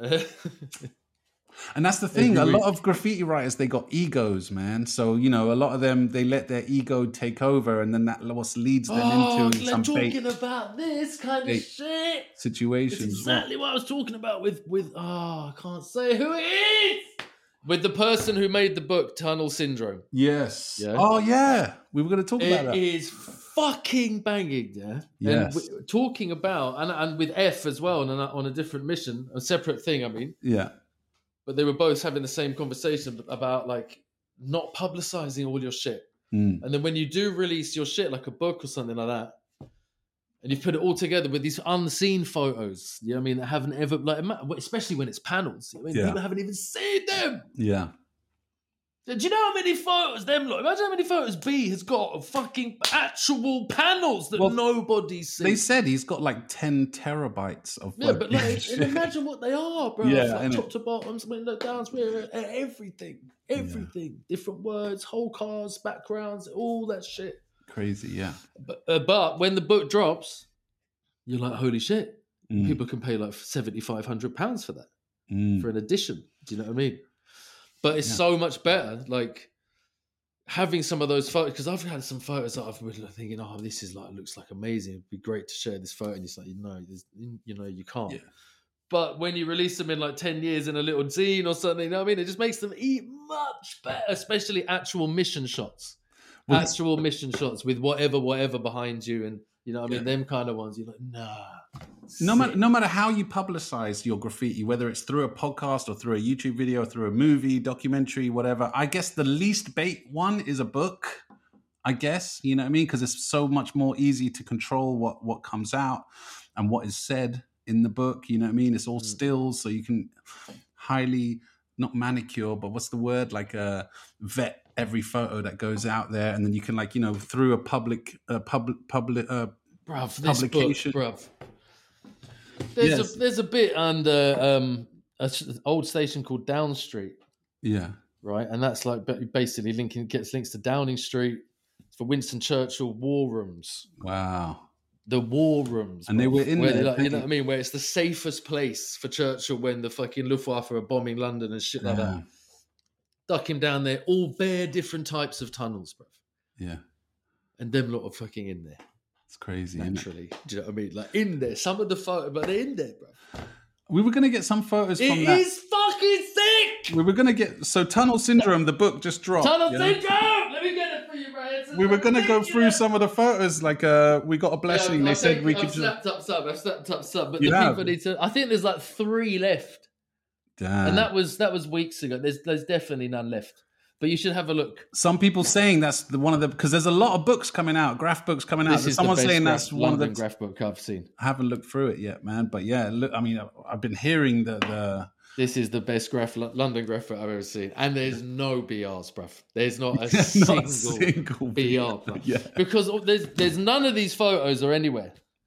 And that's the thing. A lot of graffiti writers, they got egos, man. So, a lot of them, they let their ego take over, and then that leads them into some talking about this kind of shit situations. It's exactly what I was talking about with I can't say who it is. With the person who made the book Tunnel Syndrome. Yes. Yeah? Oh, yeah. We were going to talk about that. It is fucking banging, yeah? Yes. And talking about, and with F as well, and on a different mission, a separate thing, I mean. Yeah. But they were both having the same conversation about, like, not publicizing all your shit. And then when you do release your shit, like a book or something like that, and you put it all together with these unseen photos, you know what I mean, that haven't ever, like, especially when it's panels, I mean, people haven't even seen them. Yeah. Do you know how many photos them look? Imagine how many photos B has got of fucking actual panels that nobody's seen. They said he's got like 10 terabytes of photos. Yeah, but like, imagine what they are, bro. Yeah, like top to bottom, down, everything. Different words, whole cars, backgrounds, all that shit. Crazy, yeah. But when the book drops, you're like, holy shit. People can pay like £7,500 for that, for an edition. Do you know what I mean? But it's so much better, like, having some of those photos, because I've had some photos that I've been thinking, this is like, looks like amazing. It'd be great to share this photo. And it's like, you can't. Yeah. But when you release them in like 10 years in a little zine or something, you know what I mean? It just makes them much better, especially actual mission shots. Actual mission shots with whatever behind you, and you know what I mean, them kind of ones. You're like, nah. No matter how you publicize your graffiti, whether it's through a podcast or through a YouTube video, through a movie, documentary, whatever. I guess the least bait one is a book. I guess, you know what I mean, because it's so much more easy to control what comes out and what is said in the book. You know what I mean? It's all stills, so you can highly not manicure, but what's the word? Like vet every photo that goes out there, and then you can, like, through a public publication. Bruv. There's a bit under an old station called Down Street. Yeah. Right, and that's like basically gets links to Downing Street for Winston Churchill war rooms. Wow. The war rooms, and they were in there. Like, you know what I mean? Where it's the safest place for Churchill when the fucking Luftwaffe are bombing London and shit like that. Duck him down there, all bare different types of tunnels, bruv. Yeah. And them lot are fucking in there. It's crazy, naturally. Do you know what I mean? Like, in there. Some of the photos, but they're in there, bruv. We were going to get some photos from that. It is fucking sick! We were going to get... So, Tunnel Syndrome, the book just dropped. Tunnel Syndrome! Let me get it for you, bro. We were going to go through some of the photos. Like, we got a blessing. They said we could... I've snapped up some. But the people need to... I think there's like 3 left. Damn. And that was weeks ago. There's definitely none left. But you should have a look. Some people saying that's one of the... Because there's a lot of books coming out, graph books coming out. Someone's saying that's one of the... graph book I've seen. I haven't looked through it yet, man. But yeah, look, I mean, I've been hearing the... This is the best London graph book I've ever seen. And there's no BRs, bruv. There's not a single BR. Yeah. Because there's none of these photos are anywhere.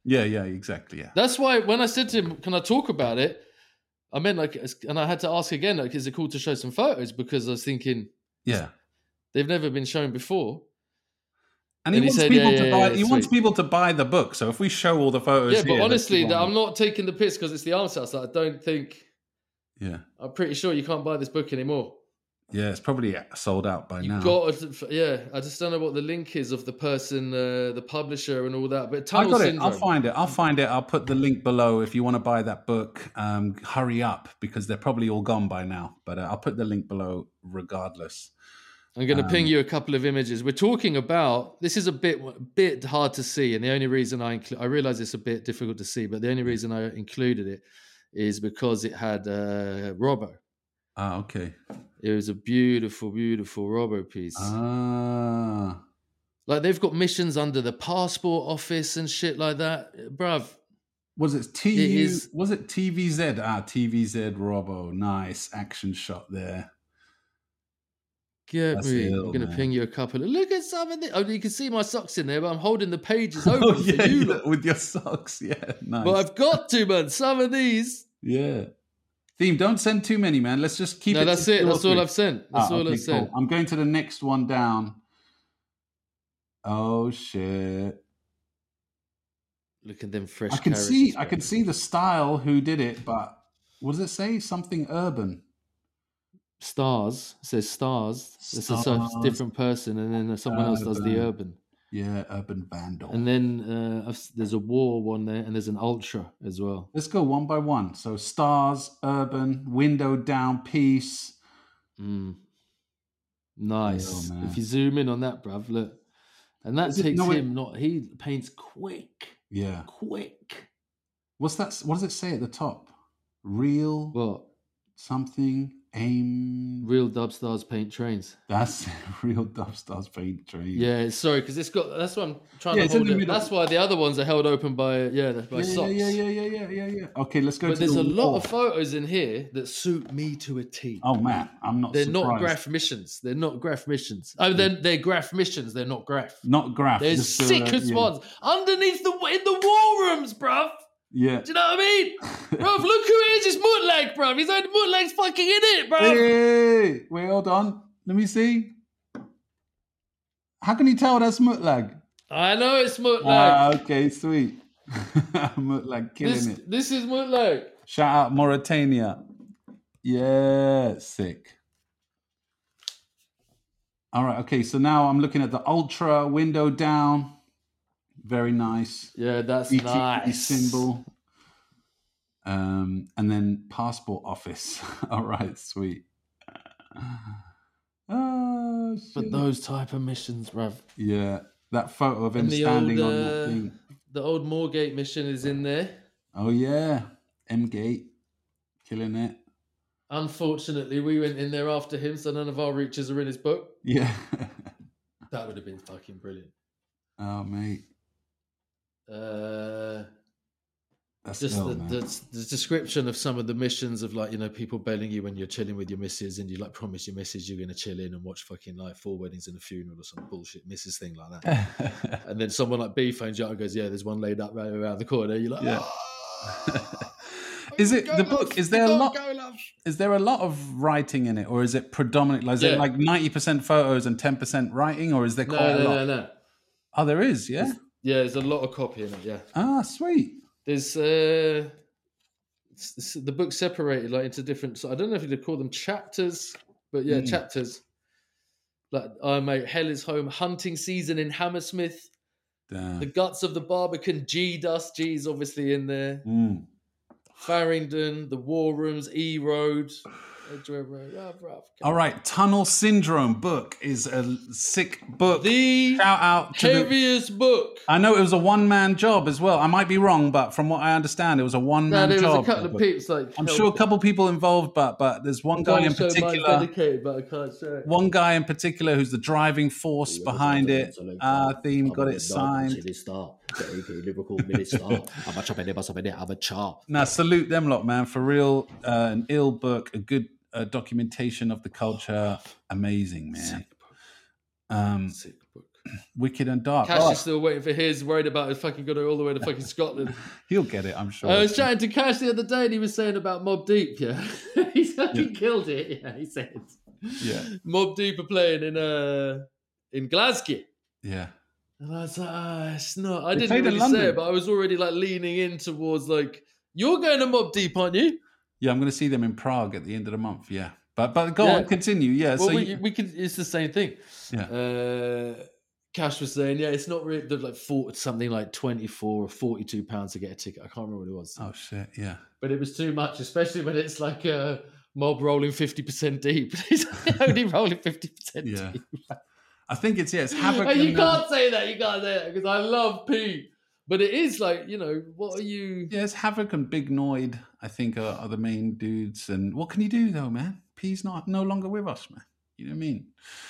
Yeah, exactly. Yeah. That's why when I said to him, "Can I talk about it?" I meant like, and I had to ask again, like, is it cool to show some photos? Because I was thinking, they've never been shown before. And he wants people to buy. He wants people to buy the book. So if we show all the photos, but honestly, I'm not taking the piss because it's the Arms House. I don't think. Yeah, I'm pretty sure you can't buy this book anymore. Yeah, it's probably sold out by now. I just don't know what the link is of the person, the publisher, and all that. But I got it. I'll find it. I'll put the link below if you want to buy that book. Hurry up because they're probably all gone by now. But I'll put the link below regardless. I'm going to ping you a couple of images. We're talking about, this is a bit hard to see, and the only reason I realize it's a bit difficult to see, but the only reason I included it is because it had Robbo. Ah, okay. It was a beautiful, beautiful Robbo piece. Ah. Like they've got missions under the passport office and shit like that, bruv. Was it TVZ? TVZ Robbo. Nice action shot there. I'm going to ping you a couple. Look at some of this. Oh, you can see my socks in there, but I'm holding the pages open for you. With your socks, nice. But I've got to, man. Some of these. Yeah. Theme, don't send too many, man. Let's just keep it. No, that's it. That's all I've sent. That's all I've sent. Cool. I'm going to the next one down. Oh, shit. Look at them fresh I can see the style who did it, but what does it say? Something urban. Stars. It says stars. It's a different person, and then someone else does the urban. Yeah, urban vandal. And then there's a war one there, and there's an ultra as well. Let's go one by one. So stars, urban, window down, peace. Nice. If you zoom in on that, bruv, look. And that he paints quick. Yeah. Quick. What's that? What does it say at the top? Real. What? Something. Aim. Real Dubstars paint trains. That's Real Dubstars paint trains. Yeah, sorry, because it's got. That's what I'm trying to hold it. That's why the other ones are held open by socks. Yeah. Okay, let's go. But there's a lot of photos in here that suit me to a T. Oh man, I'm not. They're not graph missions. They're not graph missions. Oh, then they're graph missions. They're not graph. Not graph. There's sickest ones underneath in the war rooms, bruv. Yeah. Do you know what I mean? Bruv, look who it is. It's Mutlak, bruv. He's like, Mutlak's fucking in it, bruv. Hey, wait, hold on. Let me see. How can you tell that's Mutlak? I know it's Mutlak. Okay, sweet. Mutlak killing it. This is Mutlak. Shout out Mauritania. Yeah, sick. All right, okay, so now I'm looking at the Ultra window down. Very nice. Yeah, that's ETP nice. Symbol. And then passport office. All right, sweet. Oh, shit. But those type of missions, bruv. Yeah, that photo of him standing on that thing. The old Moorgate mission is in there. Oh, yeah. M-Gate. Killing it. Unfortunately, we went in there after him, so none of our reaches are in his book. Yeah. That would have been fucking brilliant. Oh, mate. Just the description of some of the missions of people bailing you when you're chilling with your missus and you promise your missus you're going to chill in and watch fucking 4 weddings and a funeral or some bullshit missus thing like that. And then someone like B phones you up and goes, yeah, there's one laid up right around the corner. You're like, Is it the book? Is there a lot? Is there a lot of writing in it, or is it predominantly? Is it like 90% photos and 10% writing, or is there quite a lot? No. Oh, there is. Yeah. There's a lot of copy in it. Yeah. Ah, sweet. There's the book's separated into different. So I don't know if you'd call them chapters, but chapters. Mate, Hell is Home, hunting season in Hammersmith. Damn. The guts of the Barbican, G-Dust. G's obviously in there. Farringdon, the War Rooms, E Road. All right, Tunnel Syndrome book is a sick book. The shout out to heaviest book. I know it was a one-man job as well. I might be wrong, but from what I understand, it was a one-man job. There was a couple of peeps. I'm sure a couple people involved, but there's one guy in particular. Dedicated, but I can't say it. One guy in particular who's the driving force behind it. Theme got it signed. Now salute them lot, man, for real. An ill book, a good documentation of the culture. Amazing, man. Sick book. Wicked and Dark. Cash is still waiting for his, worried about it fucking got all the way to fucking Scotland. He'll get it, I'm sure. I was chatting to Cash the other day and he was saying about Mobb Deep, yeah. He fucking killed it, yeah, he said. Yeah. Mobb Deep are playing in Glasgow. Yeah. And I was like, it's not. I didn't really say it, but I was already like leaning in towards like, you're going to Mobb Deep, aren't you? Yeah, I'm going to see them in Prague at the end of the month, yeah. But go on, continue, yeah. Well, so we could. It's the same thing. Yeah. Cash was saying, yeah, it's not really like something like £24 or £42 to get a ticket. I can't remember what it was. Oh shit, yeah. But it was too much, especially when it's like a mob rolling 50% deep. He's only rolling 50% deep. I think it's Havoc. Hey, you can't say that. You can't say that because I love P. But it is like, you know, what are you? Yeah, it's Havoc and Big Noid, I think, are the main dudes. And what can you do though, man? P's no longer with us, man. You know what I mean?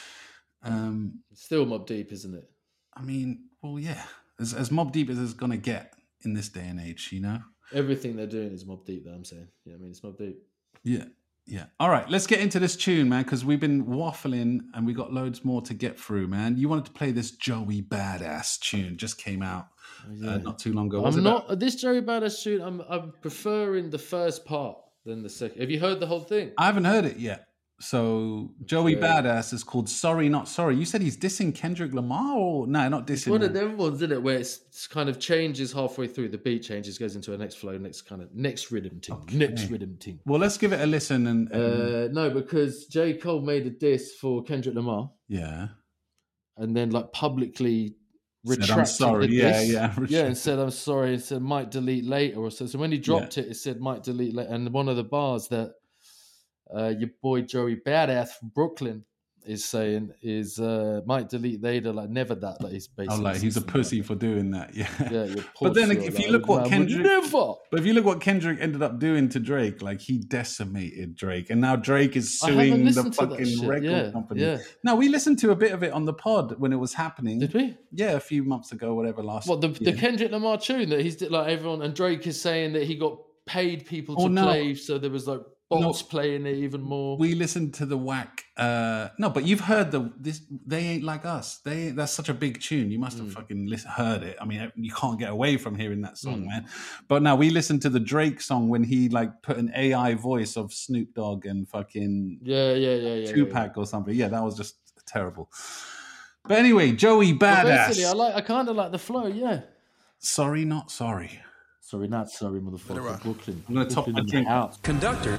Still Mobb Deep, isn't it? I mean, well, yeah. As Mobb Deep as it's gonna get in this day and age, you know. Everything they're doing is Mobb Deep. That I'm saying, yeah. I mean, it's Mobb Deep. Yeah. All right, let's get into this tune, man, because we've been waffling and we got loads more to get through, man. You wanted to play this Joey Badass tune, just came out not too long ago. This Joey Badass tune. I'm preferring the first part than the second. Have you heard the whole thing? I haven't heard it yet. So Joey Badass is called Sorry Not Sorry. You said he's dissing Kendrick Lamar, or no, not dissing. It's one of them ones, isn't it, where it's kind of changes halfway through, the beat changes, goes into a next flow, next rhythm ting. Well, let's give it a listen. And no, because J. Cole made a diss for Kendrick Lamar. Yeah. And then like publicly retracted I'm sorry. the diss. Yeah, and said I'm sorry, and said might delete later or so. So when he dropped it said might delete later. And one of the bars that your boy Joey Badass from Brooklyn is saying is might delete later, like never that. Like he's basically he's a pussy for doing that. Yeah. But then if you look what Kendrick, but if you look what Kendrick ended up doing to Drake, like he decimated Drake, and now Drake is suing the fucking record company. Yeah. No, we listened to a bit of it on the pod when it was happening. Did we? Yeah, a few months ago, whatever. The Kendrick Lamar tune that he's like everyone, and Drake is saying that he got paid people to play, so there was like bots playing it even more. We listened to the whack. No, but you've heard this. They ain't like us. That's such a big tune. You must have fucking heard it. I mean, you can't get away from hearing that song, man. But now we listened to the Drake song when he like put an AI voice of Snoop Dogg and fucking Tupac or something. Yeah, that was just terrible. But anyway, Joey Badass. Basically, I kind of like the flow. Yeah. Sorry, not sorry. Sorry, not sorry, motherfucker. Brooklyn. I'm going to top my drink out. Conductor.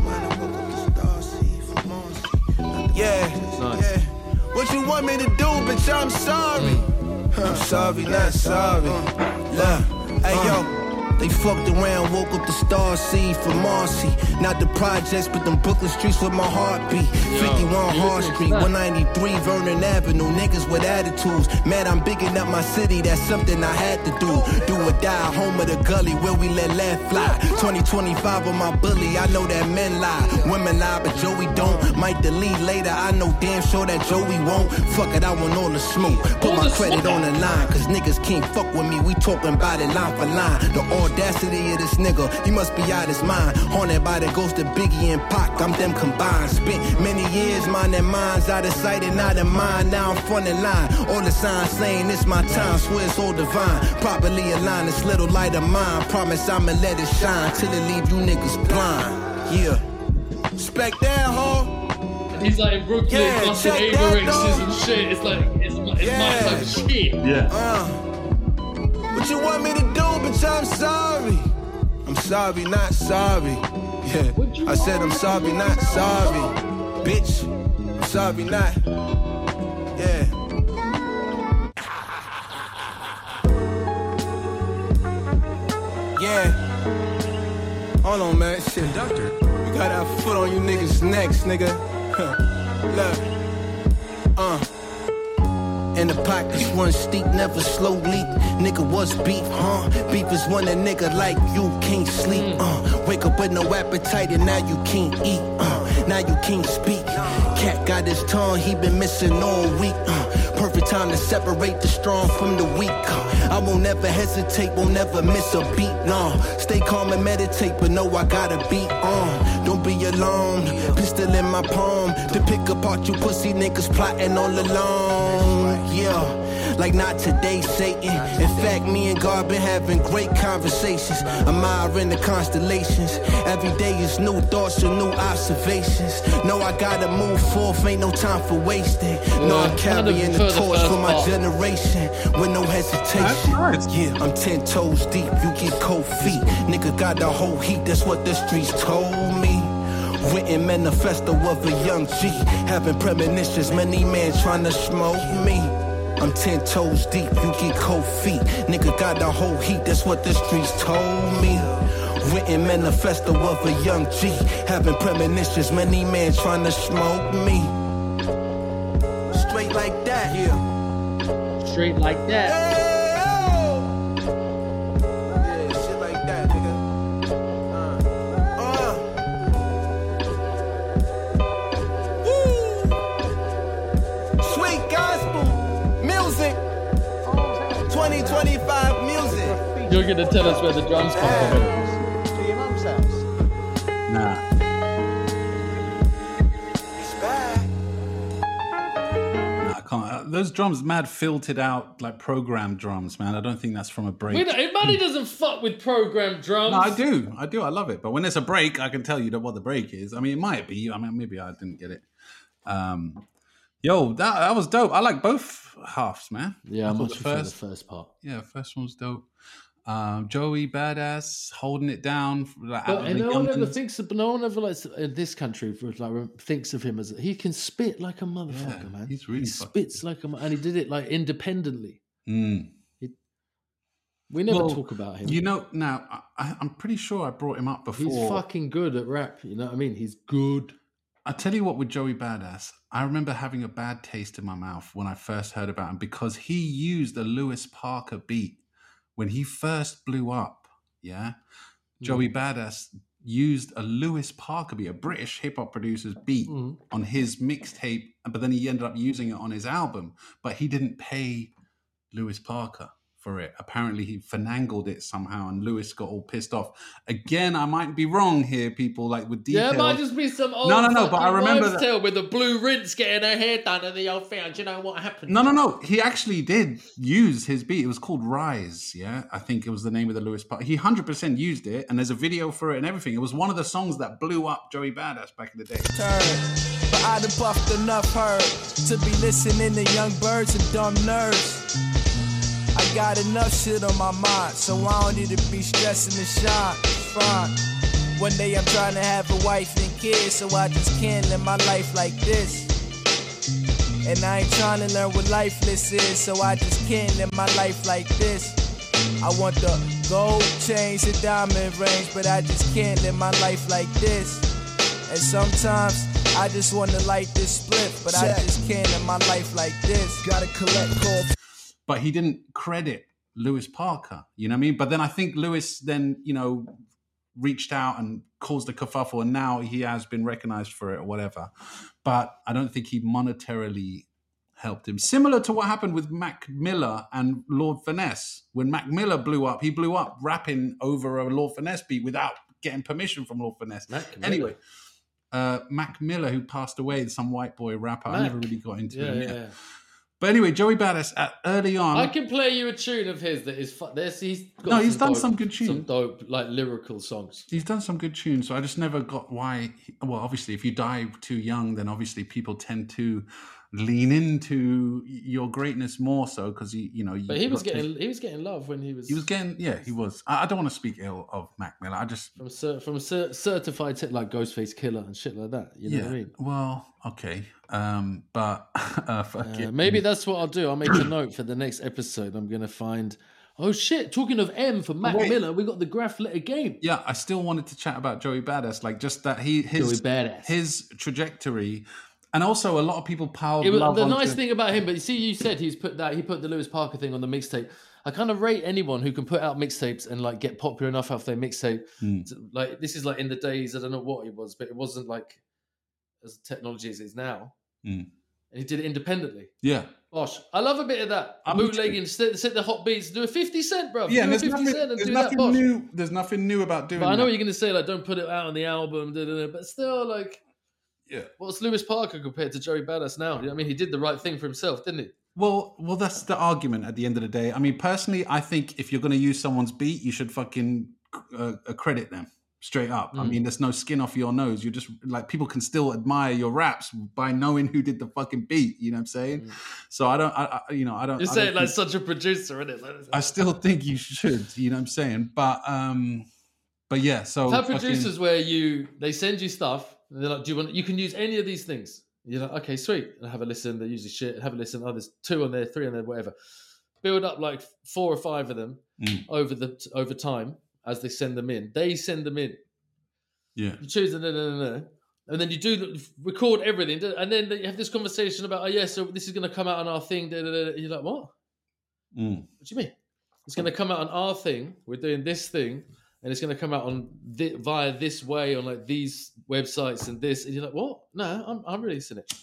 Yeah. What you want me to do, bitch? I'm sorry. I'm sorry, not sorry. Look, hey, yo. They fucked around, woke up the star seed for Marcy. Not the projects, but them Brooklyn streets with my heartbeat. 51 Hard Street, 193 Vernon Avenue. Niggas with attitudes. Mad I'm bigging up my city, that's something I had to do. Do or die, home of the gully where we let fly. 2025 on my bully, I know that men lie. Women lie, but Joey don't. Might delete later, I know damn sure that Joey won't. Fuck it, I want all the smoke. Put my credit on the line, cause niggas can't fuck with me. We talking about it line for line. The audacity of this nigga, he must be out his mind. Haunted by the ghost of Biggie and Pac, I'm them combined. Spent many years minding minds, out of sight and out of mind. Now I'm front in line, all the signs saying it's my time. Swear it's all divine, properly aligned. This little light of mine, promise I'ma let it shine till it leave you niggas blind. Yeah, spec that hoe. He's like in Brooklyn, busting Averexes and shit. It's like it's my type of shit. Yeah. What you want me to do, bitch? I'm sorry. I'm sorry, not sorry. Yeah, I said I'm sorry, not sorry. Bitch, I'm sorry, not. Yeah. Yeah. Hold on, man. Shit. Conductor. We got our foot on you niggas' necks, nigga. Look. In the pockets, one steep, never slow leak. Nigga, what's beef, huh? Beef is when a nigga like you can't sleep, Wake up with no appetite and now you can't eat, Now you can't speak. Cat got his tongue, he been missing all week, Perfect time to separate the strong from the weak. I won't never hesitate, won't never miss a beat, no. Stay calm and meditate, but know I gotta beat on. Don't be alarmed, pistol in my palm to pick apart you pussy niggas plotting all along. Yeah. Like not today, Satan. In fact, me and God been having great conversations. Admiring the constellations. Every day is new thoughts and new observations. No, I gotta move forth, ain't no time for wasting. No, I'm carrying the torch for my generation with no hesitation. Yeah, I'm 10 toes deep, you get cold feet. Nigga got the whole heat, that's what the streets told me. Written manifesto of a young G. Having premonitions, many men trying to smoke me. I'm 10 toes deep, you get cold feet. Nigga got the whole heat, that's what the streets told me. Written manifesto of a young G. Having premonitions, many men trying to smoke me. Straight like that, yeah. Straight like that. Yeah, shit like that, nigga. Woo! Sweet gospel music. 2025 music. You're gonna tell us where the drums come from. To your mum's house. Nah. Those drums, mad filtered out, like programmed drums, man. I don't think that's from a break. Money doesn't fuck with programmed drums. No, I do. I love it. But when there's a break, I can tell you what the break is. I mean, it might be. I mean, maybe I didn't get it. Yo, that was dope. I like both halves, man. Yeah, I much prefer the first part. Yeah, first one's dope. Joey Badass holding it down. But no one ever thinks of, no one ever like in this country thinks of him as he can spit like a motherfucker, man. He's really spits like and he did it like independently. Mm. We never talk about him. You know, now I'm pretty sure I brought him up before. He's fucking good at rap. You know what I mean? He's good. I tell you what, with Joey Badass, I remember having a bad taste in my mouth when I first heard about him because he used a Lewis Parker beat. When he first blew up, Joey Badass used a Lewis Parker beat, a British hip-hop producer's beat on his mixtape, but then he ended up using it on his album. But he didn't pay Lewis Parker for it. Apparently he finangled it somehow and Lewis got all pissed off. Again, I might be wrong here, people, like with details. Yeah, it might just be some old but I remember tale with the blue rinse getting her hair done and the old thing. Do you know what happened? No. He actually did use his beat. It was called Rise, yeah? I think it was the name of the Lewis Parker. He 100% used it and there's a video for it and everything. It was one of the songs that blew up Joey Badass back in the day. But I done puffed enough herd to be listening to young birds and dumb nerds. I got enough shit on my mind, so I don't need to be stressing and shine. Fine. One day I'm trying to have a wife and kids, so I just can't live my life like this. And I ain't trying to learn what lifeless is, so I just can't live my life like this. I want the gold chains and diamond rings, but I just can't live my life like this. And sometimes I just want to light this spliff, but I just can't live my life like this. Gotta collect calls. But he didn't credit Lewis Parker, you know what I mean? But then I think Lewis then, reached out and caused a kerfuffle and now he has been recognized for it or whatever. But I don't think he monetarily helped him. Similar to what happened with Mac Miller and Lord Finesse. When Mac Miller blew up, he blew up rapping over a Lord Finesse beat without getting permission from Lord Finesse. Anyway, Mac Miller, who passed away, some white boy rapper. I never really got into him yet. Yeah. But anyway, Joey Badass, early on... I can play you a tune of his that is... he's done some good tunes. Some dope, lyrical songs. He's done some good tunes, so I just never got why... Well, obviously, if you die too young, then obviously people tend to lean into your greatness more so, because, But he was getting love when he was... He was getting... Yeah, he was. I don't want to speak ill of Mac Miller. I just... From certified like Ghostface Killer and shit like that. You know what I mean? Well, okay. Maybe that's what I'll do. I'll make a note for the next episode. I'm going to find... Oh, shit. Talking of M for Mac Miller, we got the graph letter game. Yeah, I still wanted to chat about Joey Badass. Like, just that his trajectory... And also, a lot of people piled love the nice thing about him, but you see, you said he put the Lewis Parker thing on the mixtape. I kind of rate anyone who can put out mixtapes and like get popular enough off their mixtape. Like this is like in the days, I don't know what it was, but it wasn't like as technology as it is now. and he did it independently. Yeah. Bosh. I love a bit of that. Bootlegging, set the hot beats, do a 50 Cent, bro. Yeah, do a 50 Cent and do that, Bosh. There's nothing new about doing that. I know that. what you're going to say, like, don't put it out on the album, but still, like, what's Lewis Parker compared to Joey Badass now? You know what I mean? He did the right thing for himself, didn't he? Well, that's the argument at the end of the day. I mean, personally, I think if you're going to use someone's beat, you should fucking credit them. Straight up. I mean, there's no skin off your nose. You just like people can still admire your raps by knowing who did the fucking beat. You know what I'm saying? So I don't. You say it like such a producer, isn't it? I still think you should. You know what I'm saying? But yeah. So I've had producers where they send you stuff and they're like, "Do you want? You can use any of these things." And you're like, "Okay, sweet." And I have a listen. They usually shit. Have a listen. Oh, there's 2 on there, 3 on there, whatever. Build up like 4 or 5 of them over time. As they send them in, Yeah, you choose and then you record everything, and then you have this conversation about, so this is going to come out on our thing. You're like, what? What do you mean? It's going to come out on our thing. We're doing this thing, and it's going to come out on via this way on like these websites and this. And you're like, what? No, I'm releasing it.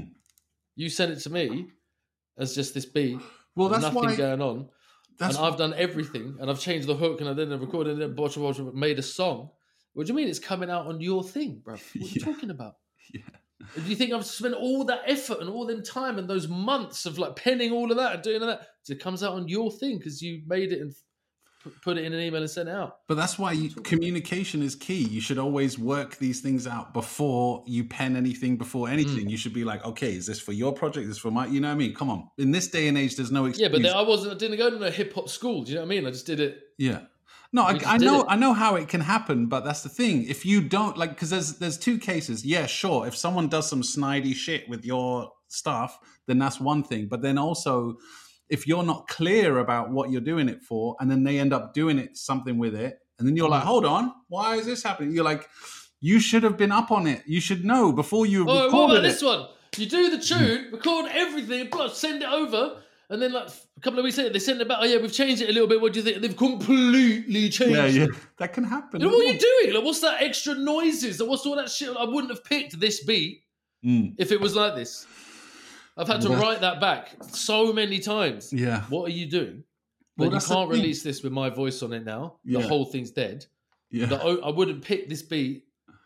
You sent it to me as just this beat. Well, that's nothing why going on. And I've done everything, and I've changed the hook, and I then recorded it, made a song. What do you mean it's coming out on your thing, bro? What are you talking about? Yeah. Do you think I've spent all that effort and all them time and those months of like penning all of that and doing all that? So it comes out on your thing because you made it and put it in an email and sent it out. But that's why communication is key. You should always work these things out before you pen anything, before anything. You should be like, okay, is this for your project? Is this for my, you know what I mean? Come on. In this day and age, there's no excuse. Yeah, but I didn't go to no hip hop school. Do you know what I mean? I just did it. Yeah. No, I know how it can happen, but that's the thing. If you don't like, because there's 2 cases. Yeah, sure. If someone does some snidey shit with your stuff, then that's one thing. But then also, if you're not clear about what you're doing it for, and then they end up doing something with it, and then you're like, hold on, why is this happening? You're like, you should have been up on it. You should know before you recorded what about this one? You do the tune, record everything, plus send it over, and then like a couple of weeks later, they send it back. Oh yeah, we've changed it a little bit. What do you think? They've completely changed it. Yeah, that can happen. You know, what are you doing? Like, what's that extra noises? What's all that shit? I wouldn't have picked this beat if it was like this. I've had to write that back so many times. Yeah. What are you doing? But you can't release this with my voice on it now. Yeah. The whole thing's dead. Yeah. I wouldn't pick this beat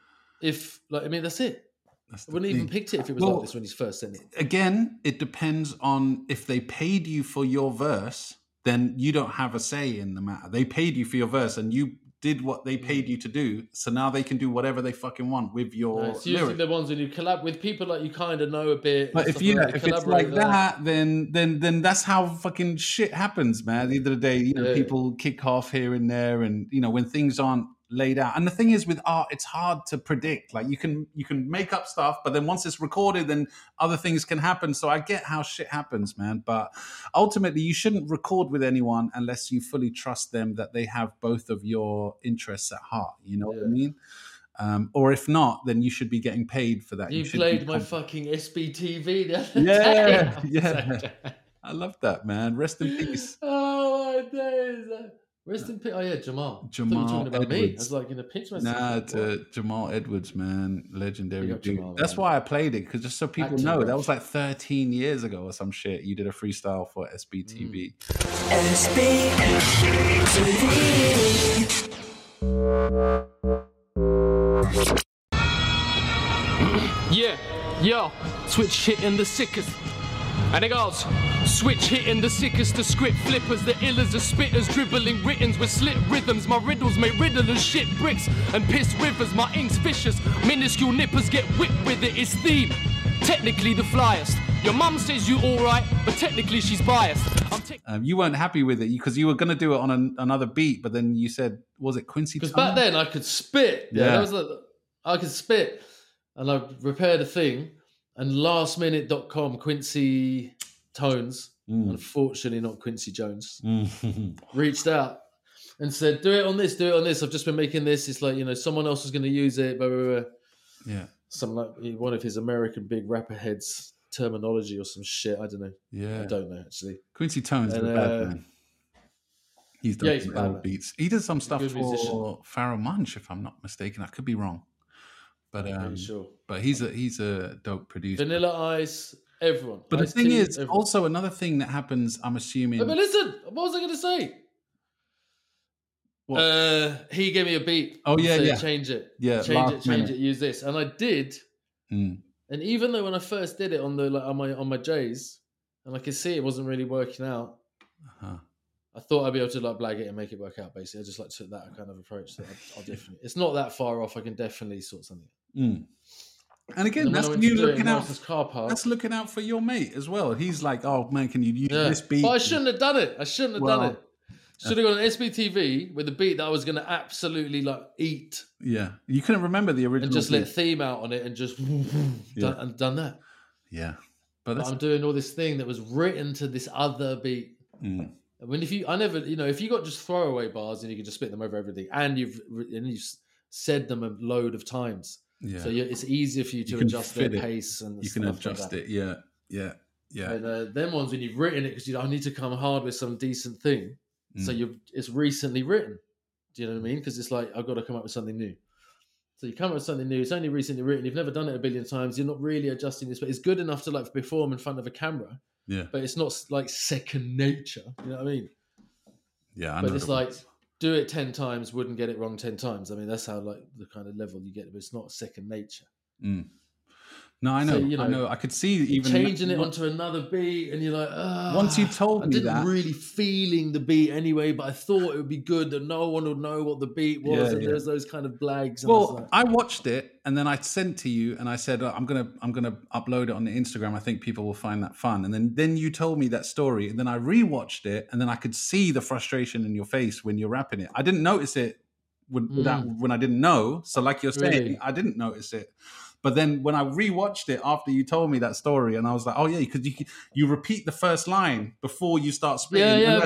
if, like, I mean, that's it. I wouldn't even picked it if it was like this when he's first sent it. Again, it depends on if they paid you for your verse, then you don't have a say in the matter. They paid you for your verse and you did what they paid you to do, so now they can do whatever they fucking want with your it's usually lyric. the ones when you collab with people like you kind of know a bit. But if it's like that, then that's how fucking shit happens, man. At the end of the day, people kick off here and there, and when things aren't laid out. And the thing is, with art, it's hard to predict. Like you can make up stuff, but then once it's recorded, then other things can happen. So I get how shit happens, man. But ultimately, you shouldn't record with anyone unless you fully trust them that they have both of your interests at heart. You know what I mean? Or if not, then you should be getting paid for that. You played my fucking SBTV the other day. Yeah. I love that, man. Rest in peace. Oh my days. Rest in peace. Oh yeah, Jamal. Jamal I thought you were talking about Edwards. me. I was like, pinch myself. Nah, to Jamal Edwards, man. Legendary dude. Jamal, that's man. why I played it, because just so people know, that was like 13 years ago or some shit. You did a freestyle for SBTV. Yeah, yo, switch hitting the sickest. And it goes, switch hitting the sickest, the script flippers, the illers, the spitters, dribbling writtens with slit rhythms. My riddles may riddle as shit bricks and piss rivers. My ink's vicious, minuscule nippers get whipped with it. It's theme, technically the flyest. Your mum says you alright, but technically she's biased. You weren't happy with it because you were going to do it on another beat, but then you said, was it Quincy Tones? Because back then I could spit. Yeah, that was like, I could spit. And I prepared a thing. And lastminute.com, Quincy Tones, unfortunately not Quincy Jones, reached out and said, do it on this. I've just been making this. It's like, someone else is going to use it. Blah, blah, blah. Yeah. Some like one of his American big rapper heads terminology or some shit. I don't know. Yeah. I don't know, actually. Quincy Tones is a bad man. He's done some old beats. He did some stuff for Pharoah Monch, if I'm not mistaken. I could be wrong. But sure. But he's a dope producer. Vanilla Ice, Everyone. But the thing is, also another thing that happens, I'm assuming... But listen, what was I going to say? He gave me a beat. Oh, yeah. Change it. Yeah, change it, use this. And I did. And even though when I first did it on my J's, and I could see it wasn't really working out, I thought I'd be able to like blag it and make it work out, basically. I just like took that kind of approach. So I'll definitely... It's not that far off. I can definitely sort something out. And again, that's you looking out. That's looking out for your mate as well. He's like, "Oh man, can you use this beat?" But I shouldn't have done it. Should have gone on SBTV with a beat that I was going to absolutely like eat. Yeah, you couldn't remember the original. And just let theme out on it and just done that. Yeah, but I'm doing all this thing that was written to this other beat. I mean, if you got just throwaway bars and you can just spit them over everything, and you've said them a load of times. Yeah. So it's easier for you to adjust their pace and you can adjust it. Yeah. And then ones when you've written it because I need to come hard with some decent thing. So it's recently written. Do you know what I mean? Because it's like I've got to come up with something new. So you come up with something new. It's only recently written. You've never done it a billion times. You're not really adjusting this, but it's good enough to like perform in front of a camera. Yeah. But it's not like second nature. You know what I mean? Yeah. I know. But it's like. Do it 10 times, wouldn't get it wrong 10 times. I mean, that's how like the kind of level you get, but it's not second nature. No, I know. So, I know. I could see even changing it onto another beat, and you're like, once you told me that, I didn't really feeling the beat anyway, but I thought it would be good that no one would know what the beat was, and there's those kind of blags. Well, I watched it, and then I sent to you, and I said, I'm gonna upload it on the Instagram. I think people will find that fun. And then you told me that story, and then I rewatched it, and then I could see the frustration in your face when you're rapping it. I didn't notice it when I didn't know. So, like you're saying, I didn't notice it. But then when I rewatched it after you told me that story, and I was like, oh yeah, because you repeat the first line before you start spitting. Yeah,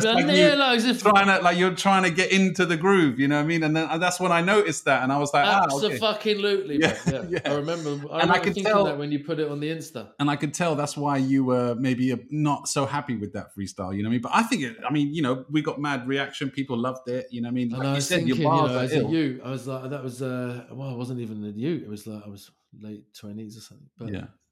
you're trying to get into the groove, you know what I mean? And then that's when I noticed that, and I was like, absolutely. Yeah. I remember thinking that when you put it on the Insta. And I could tell that's why you were maybe not so happy with that freestyle, you know what I mean? But I think we got mad reaction. People loved it, you know what I mean? Like you said, your bars are ill. I was like, that was, it wasn't even the you. It was like, I was late 20s or something. But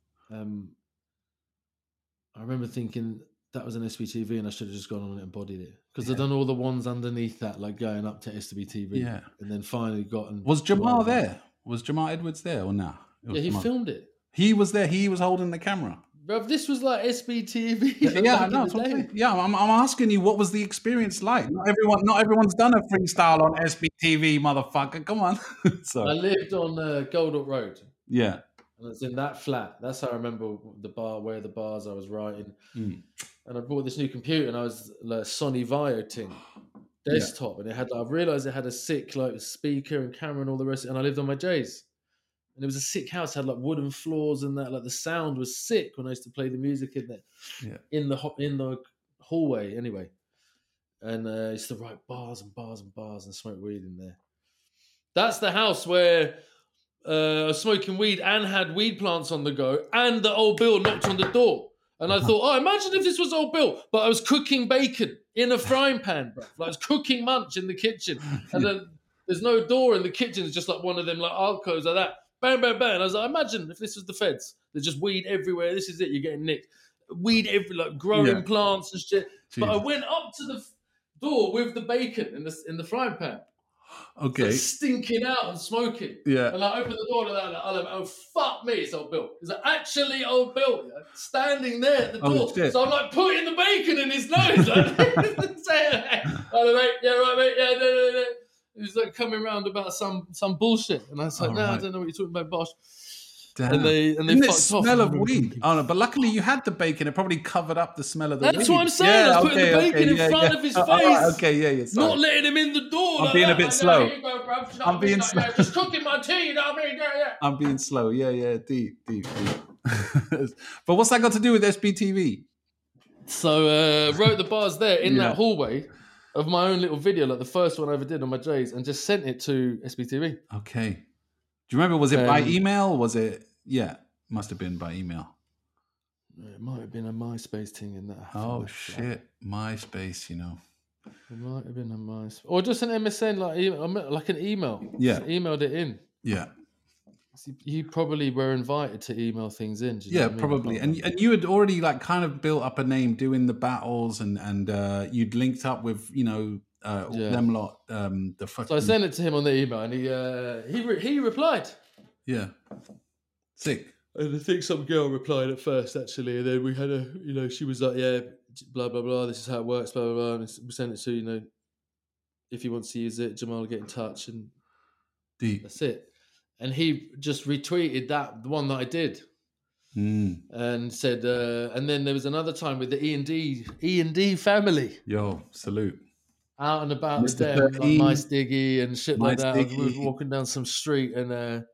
I remember thinking that was an SBTV and I should have just gone on and embodied it. Because I've done all the ones underneath that, like going up to SBTV. Yeah. And then finally gotten... Was Jamal there? Was Jamal Edwards there or no? Yeah, he filmed it. He was there. He was holding the camera. Bruv, this was like SBTV. Yeah, I know. I'm asking you, what was the experience like? Not everyone's done a freestyle on SBTV, motherfucker. Come on. So I lived on Goldort Road. Yeah. And it's in that flat. That's how I remember where the bars I was writing. And I bought this new computer and I was like Sony Vaio thing, desktop. And it had, I realized it had a sick like speaker and camera and all the rest. And I lived on my J's. And it was a sick house, it had like wooden floors and that. Like the sound was sick when I used to play the music in there. Yeah. In the hallway anyway. And I used to write bars and bars and bars and smoke weed in there. That's the house where I was smoking weed and had weed plants on the go, and the old Bill knocked on the door. And I thought, imagine if this was old Bill. But I was cooking bacon in a frying pan, bro. Like I was cooking munch in the kitchen. And then there's no door in the kitchen. It's just like one of them like alcoves like that. Bang, bang, bang. And I was like, imagine if this was the feds. There's just weed everywhere. This is it. You're getting nicked. Weed everywhere, like growing plants and shit. Jeez. But I went up to the door with the bacon in the frying pan. Okay. Like stinking out and smoking. Yeah. And I opened the door and I'm like, oh, fuck me, it's old Bill. It's like, actually old Bill standing there at the door. Shit. So I'm like putting the bacon in his nose. Like, oh, mate, yeah, right, mate, yeah, no. He's like coming around about some bullshit. And I was like, I don't know what you're talking about, boss. Damn. And they fucked off. Smell of weed. Oh no, but luckily you had the bacon. It probably covered up the smell of the weed. That's what I'm saying. I was putting the bacon in front of his face. Okay, sorry. Not letting him in the door. I'm being a bit slow. I'm being slow. Just cooking my tea, you know what I mean? Yeah. I'm being slow. Yeah. Deep. But what's that got to do with SBTV? So wrote the bars there in that hallway of my own little video, like the first one I ever did on my J's, and just sent it to SBTV. Okay. Do you remember, was it by email? Was it, must have been by email. It might have been a MySpace thing in that. Oh, shit. MySpace, you know. It might have been a MySpace. Or just an MSN, like an email. Yeah. Just emailed it in. Yeah. You probably were invited to email things in. Yeah, probably. And you had already like kind of built up a name doing the battles, and you'd linked up with them lot. The fucking... So I sent it to him on the email, and he replied. Yeah, sick. And I think some girl replied at first, actually, and then we had she was like, yeah, blah blah blah. This is how it works, blah blah blah. And we sent it to if he wants to use it, Jamal, get in touch, and that's it. And he just retweeted the one that I did, and said, and then there was another time with the E&D family. Yo, salute. Out and about with them, like Mice Diggy and shit like that. We were walking down some street, and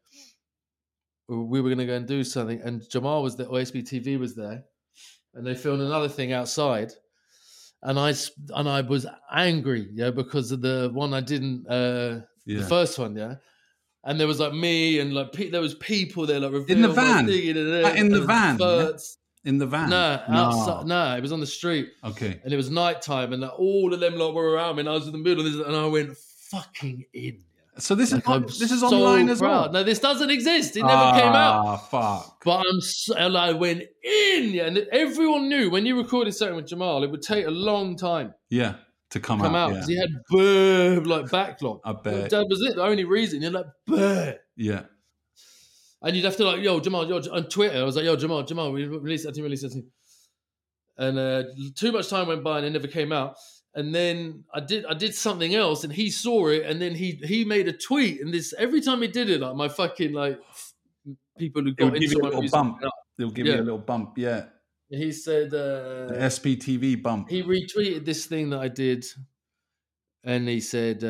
we were going to go and do something. And Jamal was there, OSB TV was there, and they filmed another thing outside. And I was angry, because of the one I didn't, the first one, And there was like me and like there was people there like in the van. In the van. In the van. No, outside. No, it was on the street. Okay. And it was nighttime, and all of them lot were around me, and I was in the middle of this, and I went fucking in. So this is online as well. No, this doesn't exist. It never came out. Ah, fuck. But I went in, and everyone knew when you recorded something with Jamal, it would take a long time. Yeah. To come out. Because he had backlog. I bet. That was it. The only reason. You're like, yeah. And you'd have to like, yo, Jamal, on Twitter. I was like, yo, Jamal, we release that thing. And too much time went by and it never came out. And then I did something else, and he saw it, and then he made a tweet. And this every time he did it, like my fucking like people who got into my music, they'll give you a little bump. Yeah. He said the SPTV bump. He retweeted this thing that I did, and he said,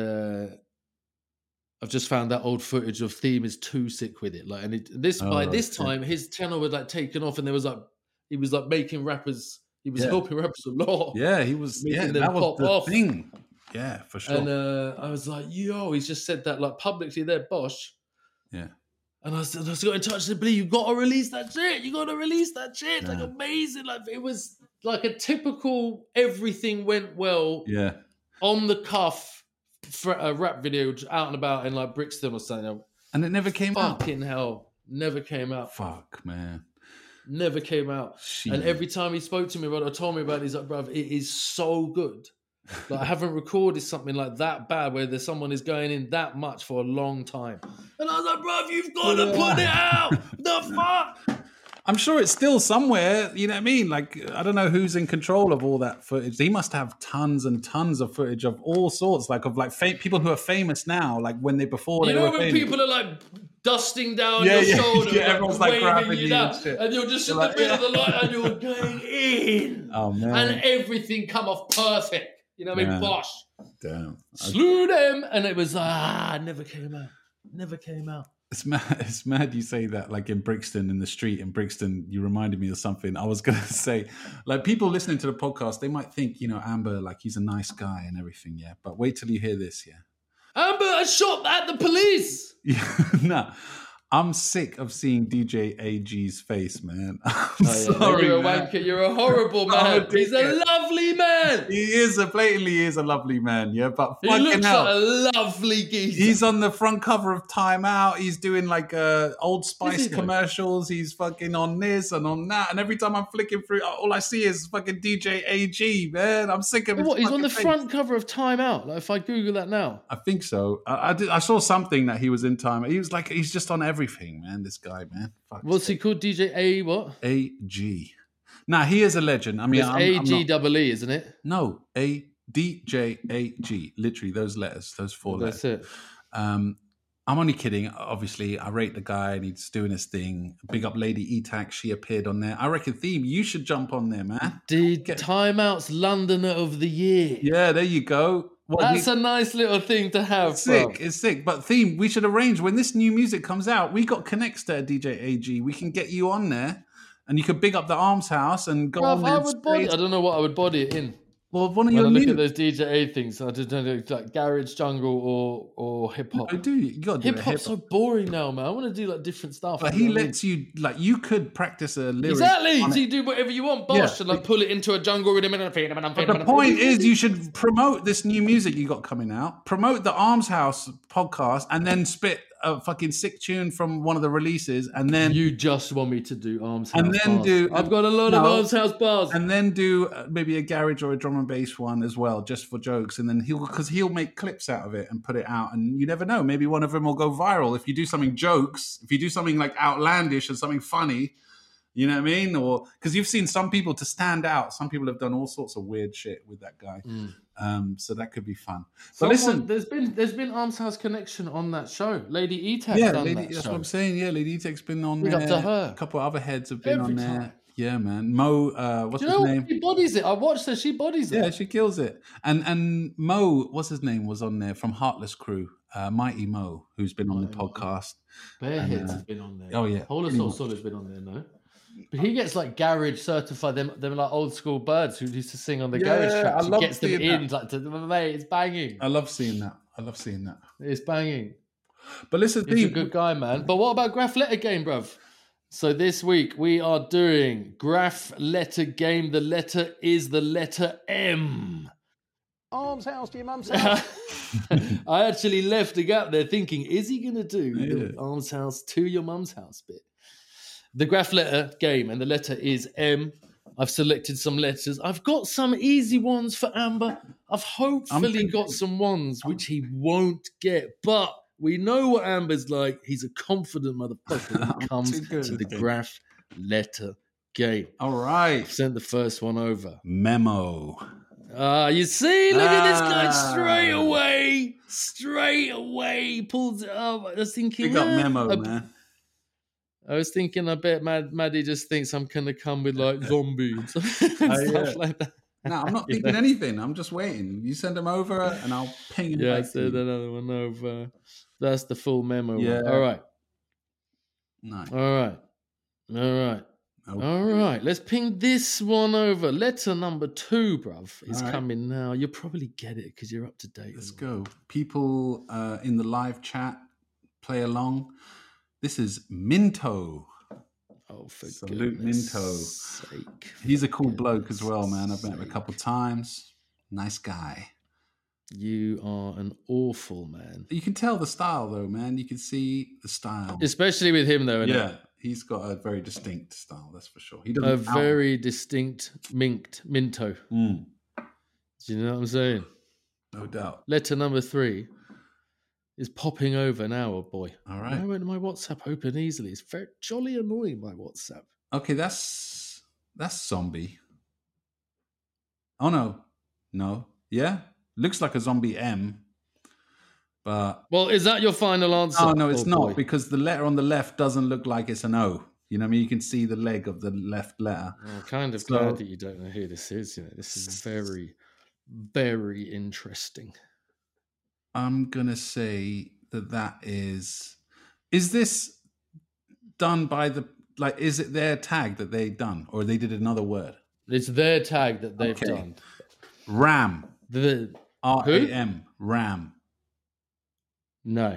"I've just found that old footage of Theme is too sick with it." Like, and by this time, his channel was like taken off, and there was like he was like making rappers. He was helping rappers a lot. Yeah, he was. Yeah, that was the thing. Yeah, for sure. And I was like, "Yo," he's just said that like publicly there, Bosh. Yeah. And I got in touch and said, "But you got to release that shit. You got to release that shit." Like amazing. Like it was like a typical everything went well. Yeah. On the cuff for a rap video out and about in like Brixton or something. And it never came out. Fucking hell. Never came out. Fuck, man. Never came out. Shit. And every time he spoke to me about it or told me about it, he's like, bruv, it is so good. Like, I haven't recorded something like that bad where there's someone is going in that much for a long time. And I was like, bruv, you've got to put it out. The fuck? I'm sure it's still somewhere, you know what I mean? Like, I don't know who's in control of all that footage. He must have tons and tons of footage of all sorts, like of like people who are famous now, like when they were when people are like dusting down your shoulder, like, everyone's like grabbing you down, and you're just in the middle of the light and you're going in. Oh man! And everything come off perfect. You know what I mean? Bosh. Damn. Slew them, and it was never came out. Never came out. It's mad you say that, like in Brixton, in the street in Brixton, you reminded me of something. I was going to say, like people listening to the podcast, they might think, Amber, like he's a nice guy and everything, yeah? But wait till you hear this, yeah? Amber, I shot at the police! Yeah, nah. I'm sick of seeing DJ AG's face, man. I'm sorry, you're a wanker. You're a horrible man. He's a lovely man. He blatantly is a lovely man, yeah. But he looks like a lovely geezer. He's on the front cover of Time Out. He's doing like Old Spice commercials. He's fucking on this and on that. And every time I'm flicking through, all I see is fucking DJ AG, man. I'm sick of it. What? He's on the front cover of Time Out. Like, if I Google that now, I think so. I saw something that he was in Time Out. He was like, he's just on everything, man. This guy, man. What's he called? DJ A what? AG. Nah, he is a legend. I mean, it's AGEE, isn't it? No, DJAG. Literally those letters, those four letters. That's it. I'm only kidding. Obviously, I rate the guy and he's doing his thing. Big up Lady E-Tax. She appeared on there. I reckon, Theme, you should jump on there, man. Time Out's Londoner of the Year. Yeah, there you go. That's a nice little thing to have. It's sick. But Theme, we should arrange when this new music comes out. We got connects to DJ AG. We can get you on there, and you could big up the Arms House and go on there. I don't know what I would body it in. Well, one of your look at those DJ A things. I don't know, like garage, jungle, or hip hop. I do. You got hip hop's so boring now, man. I want to do like different stuff. But he lets you, like, you could practice a lyric. Exactly. So you do whatever you want, Bosh, and like pull it into a jungle rhythm. But the point is, you should promote this new music you got coming out. Promote the Arms House podcast, and then spit a fucking sick tune from one of the releases, and then you just want me to do Arms House and then bars. I've got a lot of Arms House bars, and then do maybe a garage or a drum and bass one as well, just for jokes. And then he'll make clips out of it and put it out, and you never know, maybe one of them will go viral if you do something jokes, if you do something like outlandish and something funny. You know what I mean? Or because you've seen some people to stand out. Some people have done all sorts of weird shit with that guy. So that could be fun. But listen, there's been Arms House Connection on that show. Lady E-Tech's done that that's show. what I'm saying. Yeah, Lady E-Tech's been on Big there. up to her. A couple of other heads have been Every on there. time. Yeah, man. Mo, what's his name? She bodies it. I watched her. She bodies it. Yeah, she kills it. And Mo, what's his name, was on there from Heartless Crew. Mighty Mo, who's been on the podcast. Bareheads have been on there. Oh yeah, Whole of Soul Solar's been on there, no? But he gets like garage certified. Them like old school birds who used to sing on the garage tracks. He gets them in like mate, it's banging. I love seeing that. It's banging. But listen, he's a good guy, man. But what about Graph Letter Game, bruv? So this week we are doing Graph Letter Game. The letter is the letter M. Arms House to your mum's house. I actually left a gap there thinking, is he going to do the Arms House to your mum's house bit? The Graph Letter Game, and the letter is M. I've selected some letters. I've got some easy ones for Amber. I've hopefully got some ones which he won't get, but we know what Amber's like. He's a confident motherfucker when it comes to the Graph Letter Game. All right. I've sent the first one over. Memo. You see? Look at this guy straight away. Pulls it up. I was thinking, Big up Memo, man. I was thinking, I bet Maddie just thinks I'm going to come with like zombies and stuff like that. No, I'm not thinking anything. I'm just waiting. You send them over and I'll ping him. Yeah, I sent another one over. That's the full memo. Yeah. One. All right. Nice. All right. Okay. All right. Let's ping this one over. Letter number 2, bruv, is coming now. You'll probably get it because you're up to date. Let's go. People in the live chat, play along. This is Minto. Oh, for Salute Minto. Sake. He's a cool bloke as well, man. I've met him a couple times. Nice guy. You are an awful man. You can tell the style, though, man. You can see the style. Especially with him, though, yeah. He's got a very distinct style, that's for sure. He doesn't very distinct Minto. Do you know what I'm saying? No doubt. Letter number 3 is popping over now, boy. All right. Why won't my WhatsApp open easily? It's very jolly annoying, my WhatsApp. Okay, that's zombie. Oh, no. Yeah? Looks like a zombie M. But well, is that your final answer? Oh, no, it's not, because the letter on the left doesn't look like it's an O. You know what I mean? You can see the leg of the left letter. I'm kind of glad that you don't know who this is. You know, this is very, very interesting. I'm going to say that is this done by is it their tag that they've done, or they did another word? It's their tag that they've done. Ram. The RAM. Ram. No.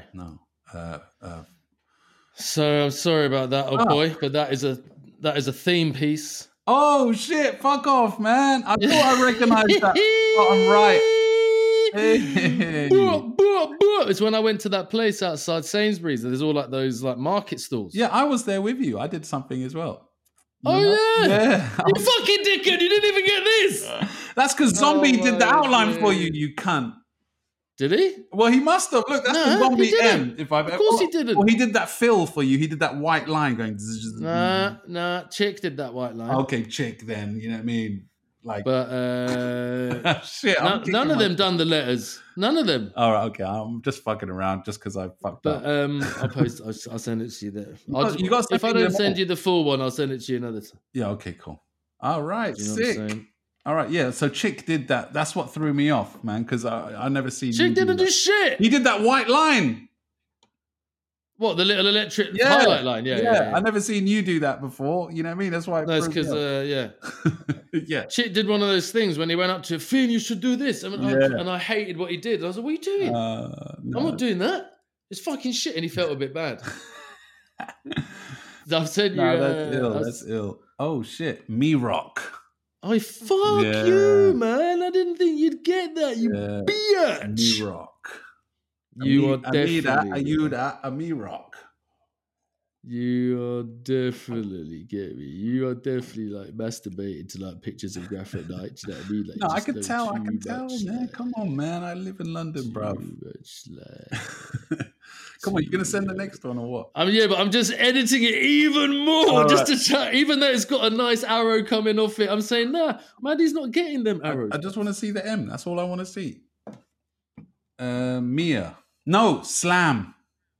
So I'm sorry about that, boy, but that is a theme piece. Oh shit! Fuck off, man! I thought I recognised that. Oh, I'm right. Hey. It's when I went to that place outside Sainsbury's. There's all like those like market stalls. Yeah, I was there with you. I did something as well. Oh yeah! Yeah. You fucking dickhead! You didn't even get this. That's because Zombie did the outline for you. You cunt. Did he? Well, he must have. Look, that's the Zombie M. Of course he didn't. Well, he did that fill for you. He did that white line going. Nah. Chick did that white line. Okay, Chick. Then you know what I mean. Like, but shit. None of them done the letters. None of them. All right. Okay. I'm just fucking around just because I fucked up. I'll send it to you there. If I don't send you the full one, I'll send it to you another time. Yeah. Okay. Cool. All right. You know sick. What I'm saying? All right, yeah. So Chick did that. That's what threw me off, man, because I never seen. Chick didn't do shit. He did that white line. What, the little electric highlight line? Yeah. I never seen you do that before. You know what I mean? That's why. That's because, yeah. Chick did one of those things when he went up to Finn. You should do this, and I hated what he did. I was like, "What are you doing? No. I'm not doing that. It's fucking shit." And he felt a bit bad. I've said you. That's ill. That's ill. Oh shit, Me Rock. Oh, fuck you, man. I didn't think you'd get that, you bitch. Me Rock. You are definitely Amirok. You are definitely get me. You are definitely like masturbating to like pictures of Graf at night. Do you know what I mean? Like, no, I can tell, man. Come on, man. I live in London, bro. Come on, you're gonna send the next one or what? Yeah, but I'm just editing it even more, just to chat. Even though it's got a nice arrow coming off it, I'm saying, nah, Maddie's not getting them arrows. I just want to see the M. That's all I want to see. Mia. No, Slam.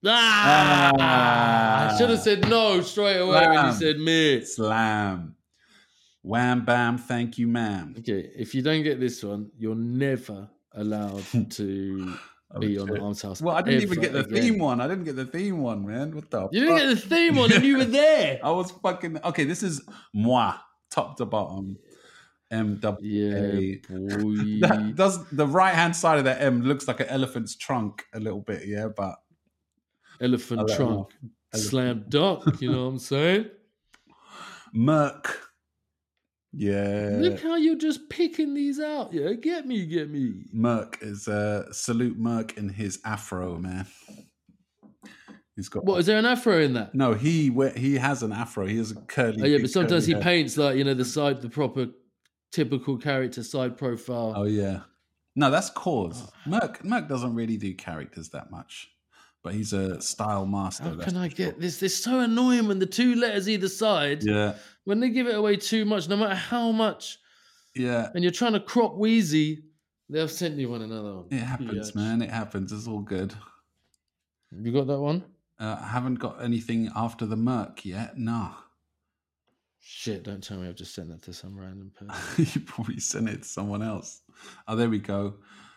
I should have said no straight away when you said me. Slam. Wham, bam, thank you, ma'am. Okay, if you don't get this one, you're never allowed to be on the Arms House. Well, I didn't even get the theme one. I didn't get the theme one, man. What the fuck? You didn't get the theme one and you were there. I was fucking... Okay, this is moi, top to bottom. MWA. Yeah, boy. Does the right-hand side of that M looks like an elephant's trunk a little bit, yeah, but... Elephant trunk. Slam dunk, you know what I'm saying? Merc. Yeah. Look how you're just picking these out. Yeah, get me. Merc is salute Merc in his afro, man. He's got what? Is there an afro in that? No, he has an afro. He has a curly. Oh yeah, but sometimes he paints like the proper typical character side profile. Oh yeah. No, that's Cause. Merc doesn't really do characters that much. But he's a style master. How can I get this? This is so annoying when the two letters either side. Yeah. When they give it away too much, no matter how much. Yeah. And you're trying to crop Wheezy, they've sent you another one. It happens, man. It happens. It's all good. You got that one? I haven't got anything after the Merc yet. Nah. Shit, don't tell me I've just sent that to some random person. You probably sent it to someone else. Oh, there we go.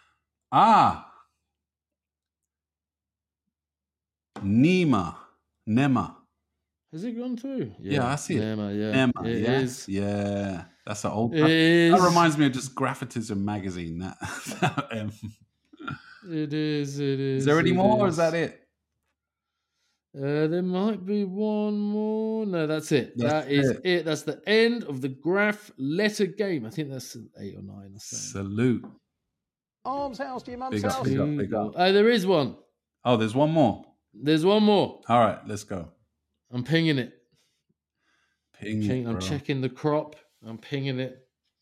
Nema. Has it gone through? Yeah, I see it. Nema, it is. Yeah, that's an old. That reminds me of just Graphitism magazine. That It is. Is there any more, or is that it? There might be one more. No, that's it. That is it. That's the end of the Graf letter game. I think that's an 8 or 9 or something. Salute. Arms House to your mum's house. Big up. Oh, there is one. Oh, there's one more. There's one more. All right, let's go. I'm pinging it. I'm checking the crop. I'm pinging it.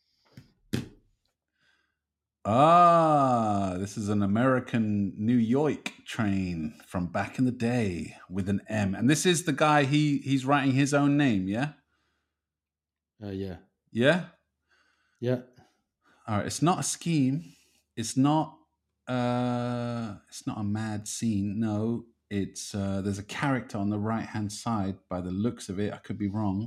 This is an American New York train from back in the day with an M. And this is the guy, he's writing his own name, yeah? Yeah. Yeah? Yeah. All right, it's not a scheme. It's not a mad scene. No, it's there's a character on the right-hand side by the looks of it. I could be wrong.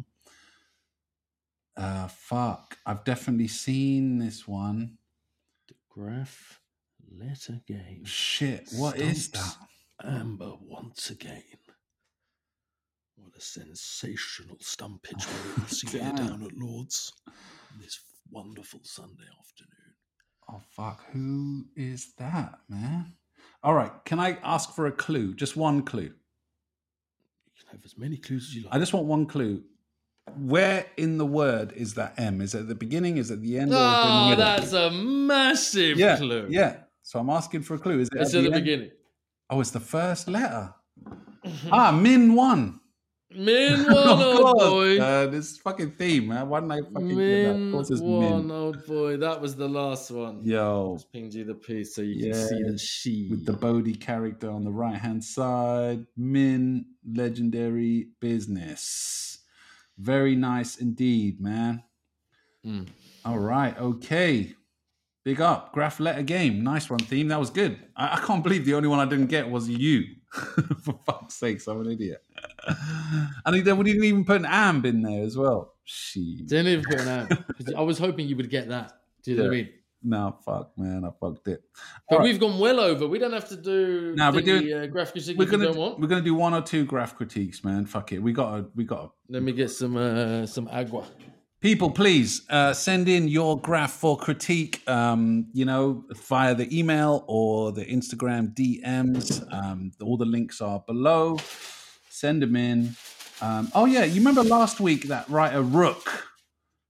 Fuck. I've definitely seen this one. The Graf letter game. Shit, what is that? Amber once again. What a sensational stumpage we're able to get down at Lord's this wonderful Sunday afternoon. Oh, fuck. Who is that, man? All right. Can I ask for a clue? Just one clue. You can have as many clues as you like. I just want one clue. Where in the word is that M? Is it at the beginning? Is it at the end? Oh, that's a massive clue. Yeah. So I'm asking for a clue. Is it it's at the beginning. Oh, it's the first letter. Min 1. Min 1, old boy. This fucking theme, man. Why didn't I fucking get that? Of course it's Min. Old boy. That was the last one. Yo. Just pinged you the piece so you can see that she. With the Bodhi character on the right-hand side. Min, legendary business. Very nice indeed, man. All right. Okay. Big up. Graf letter game. Nice one, theme. That was good. I can't believe the only one I didn't get was you. For fuck's sakes, I'm an idiot. And we didn't even put an amb in there as well. Didn't even put an amb. I was hoping you would get that. Do you know what I mean? No, fuck, man. I fucked it. But we've gone well over. We don't have to do graph critique if you don't want. We're going to do 1 or 2 graph critiques, man. Fuck it. We got to. Let me get some agua. People, please send in your graph for critique, via the email or the Instagram DMs. All the links are below. Send them in. You remember last week that writer Rook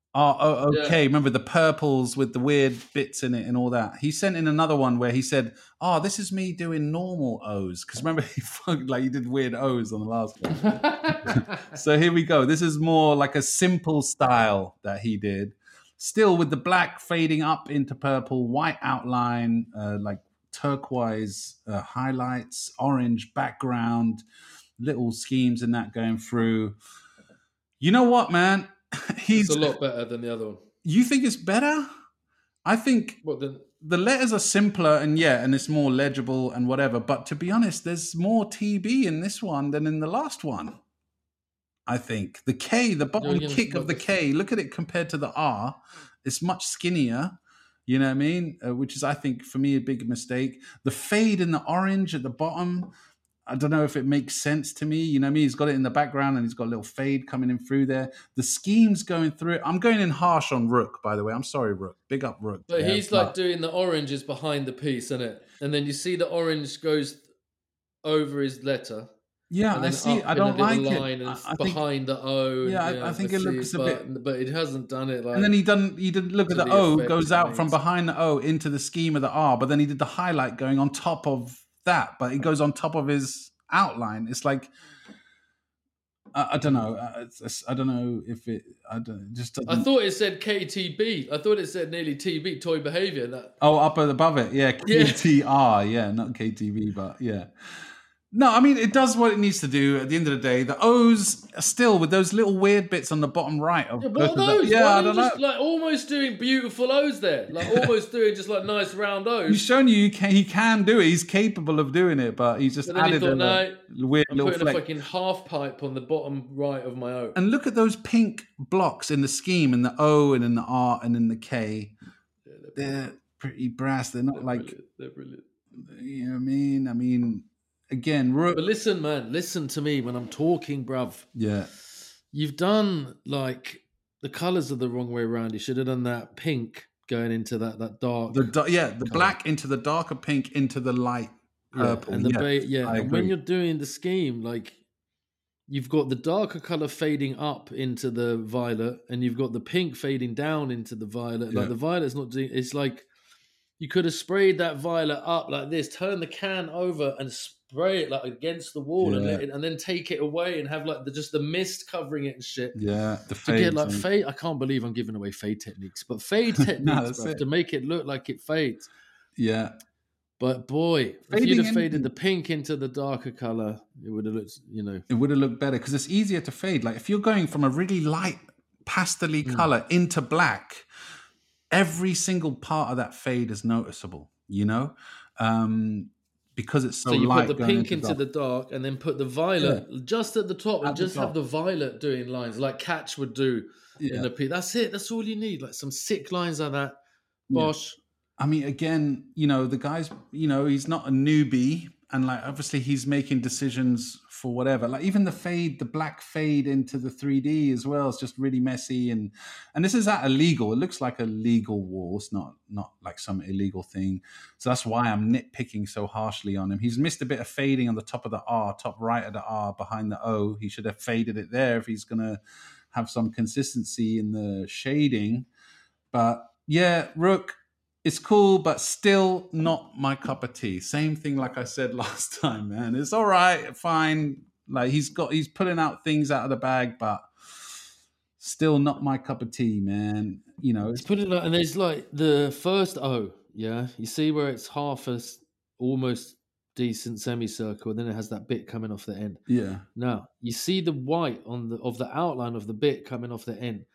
Oh, okay. Yeah. Remember the purples with the weird bits in it and all that. He sent in another one where he said, "Oh, this is me doing normal O's." Because remember, he did weird O's on the last one. So here we go. This is more like a simple style that he did. Still with the black fading up into purple, white outline, like turquoise highlights, orange background, little schemes in that going through. You know what, man? It's a lot better than the other one. You think it's better? I think the letters are simpler and it's more legible and whatever. But to be honest, there's more TB in this one than in the last one. I think the K, the bottom kick of the K, look at it compared to the R. It's much skinnier. You know what I mean? Which is, I think, for me, a big mistake. The fade in the orange at the bottom, I don't know if it makes sense to me. You know what I mean? He's got it in the background and he's got a little fade coming in through there. The scheme's going through it. I'm going in harsh on Rook, by the way. I'm sorry, Rook. Big up Rook. But he's like doing the oranges behind the piece, isn't it? And then you see the orange goes over his letter. Yeah, I see. I don't like it. Behind the O. Yeah, I think it looks a bit... But it hasn't done it like... And then he didn't look at the O, goes out from behind the O into the scheme of the R, but then he did the highlight going on top of that, but it goes on top of his outline. It's like... I don't know. I don't know if it... I thought it said KTB. I thought it said nearly TB, toy behavior. Up above it. Yeah, KTR. Yeah, not KTB, but yeah. No, I mean, it does what it needs to do at the end of the day. The O's are still with those little weird bits on the bottom right. Of what are those? I don't know. Like almost doing beautiful O's there. Like almost doing just like nice round O's. He's shown you he can do it. He's capable of doing it, but he's just added a weird little fleck. I'm putting a fucking half pipe on the bottom right of my O. And look at those pink blocks in the scheme, in the O and in the R and in the K. Yeah, they're pretty brass. They're not They're brilliant. You know what I mean... Again, but listen, man, listen to me when I'm talking, bruv. Yeah. You've done like the colours are the wrong way around. You should have done that pink going into that dark. The black into the darker pink into the light purple. And and when you're doing the scheme, like you've got the darker colour fading up into the violet, and you've got the pink fading down into the violet. Like the violet's not doing. It's like you could have sprayed that violet up like this, turn the can over and spray it like against the wall and then take it away and have like just the mist covering it and shit. Yeah, the fade. To get like fade. I can't believe I'm giving away fade techniques, but fade techniques to make it look like it fades. Yeah. But boy, if you'd have faded the pink into the darker color, it would have looked, it would have looked better because it's easier to fade. Like if you're going from a really light pastel-y color into black, every single part of that fade is noticeable, because it's so light. So you put the pink into the dark and then put the violet just at the top and just have the violet doing lines like Catch would do in the P. That's it. That's all you need. Like some sick lines like that. Bosh. Yeah. I mean, again, the guy's, he's not a newbie. And like, obviously he's making decisions for whatever, like even the black fade into the 3D as well. It's just really messy. And this is illegal. It looks like a legal wall. It's not like some illegal thing. So that's why I'm nitpicking so harshly on him. He's missed a bit of fading on the top of the R, top right of the R behind the O. He should have faded it there if he's going to have some consistency in the shading. But yeah, Rook, it's cool, but still not my cup of tea. Same thing like I said last time, man. It's all right, fine. Like he's pulling out things out of the bag, but still not my cup of tea, man. It's putting out, and there's like the first O, yeah. You see where it's half a almost decent semicircle, and then it has that bit coming off the end. Yeah. Now you see the white of the outline of the bit coming off the end.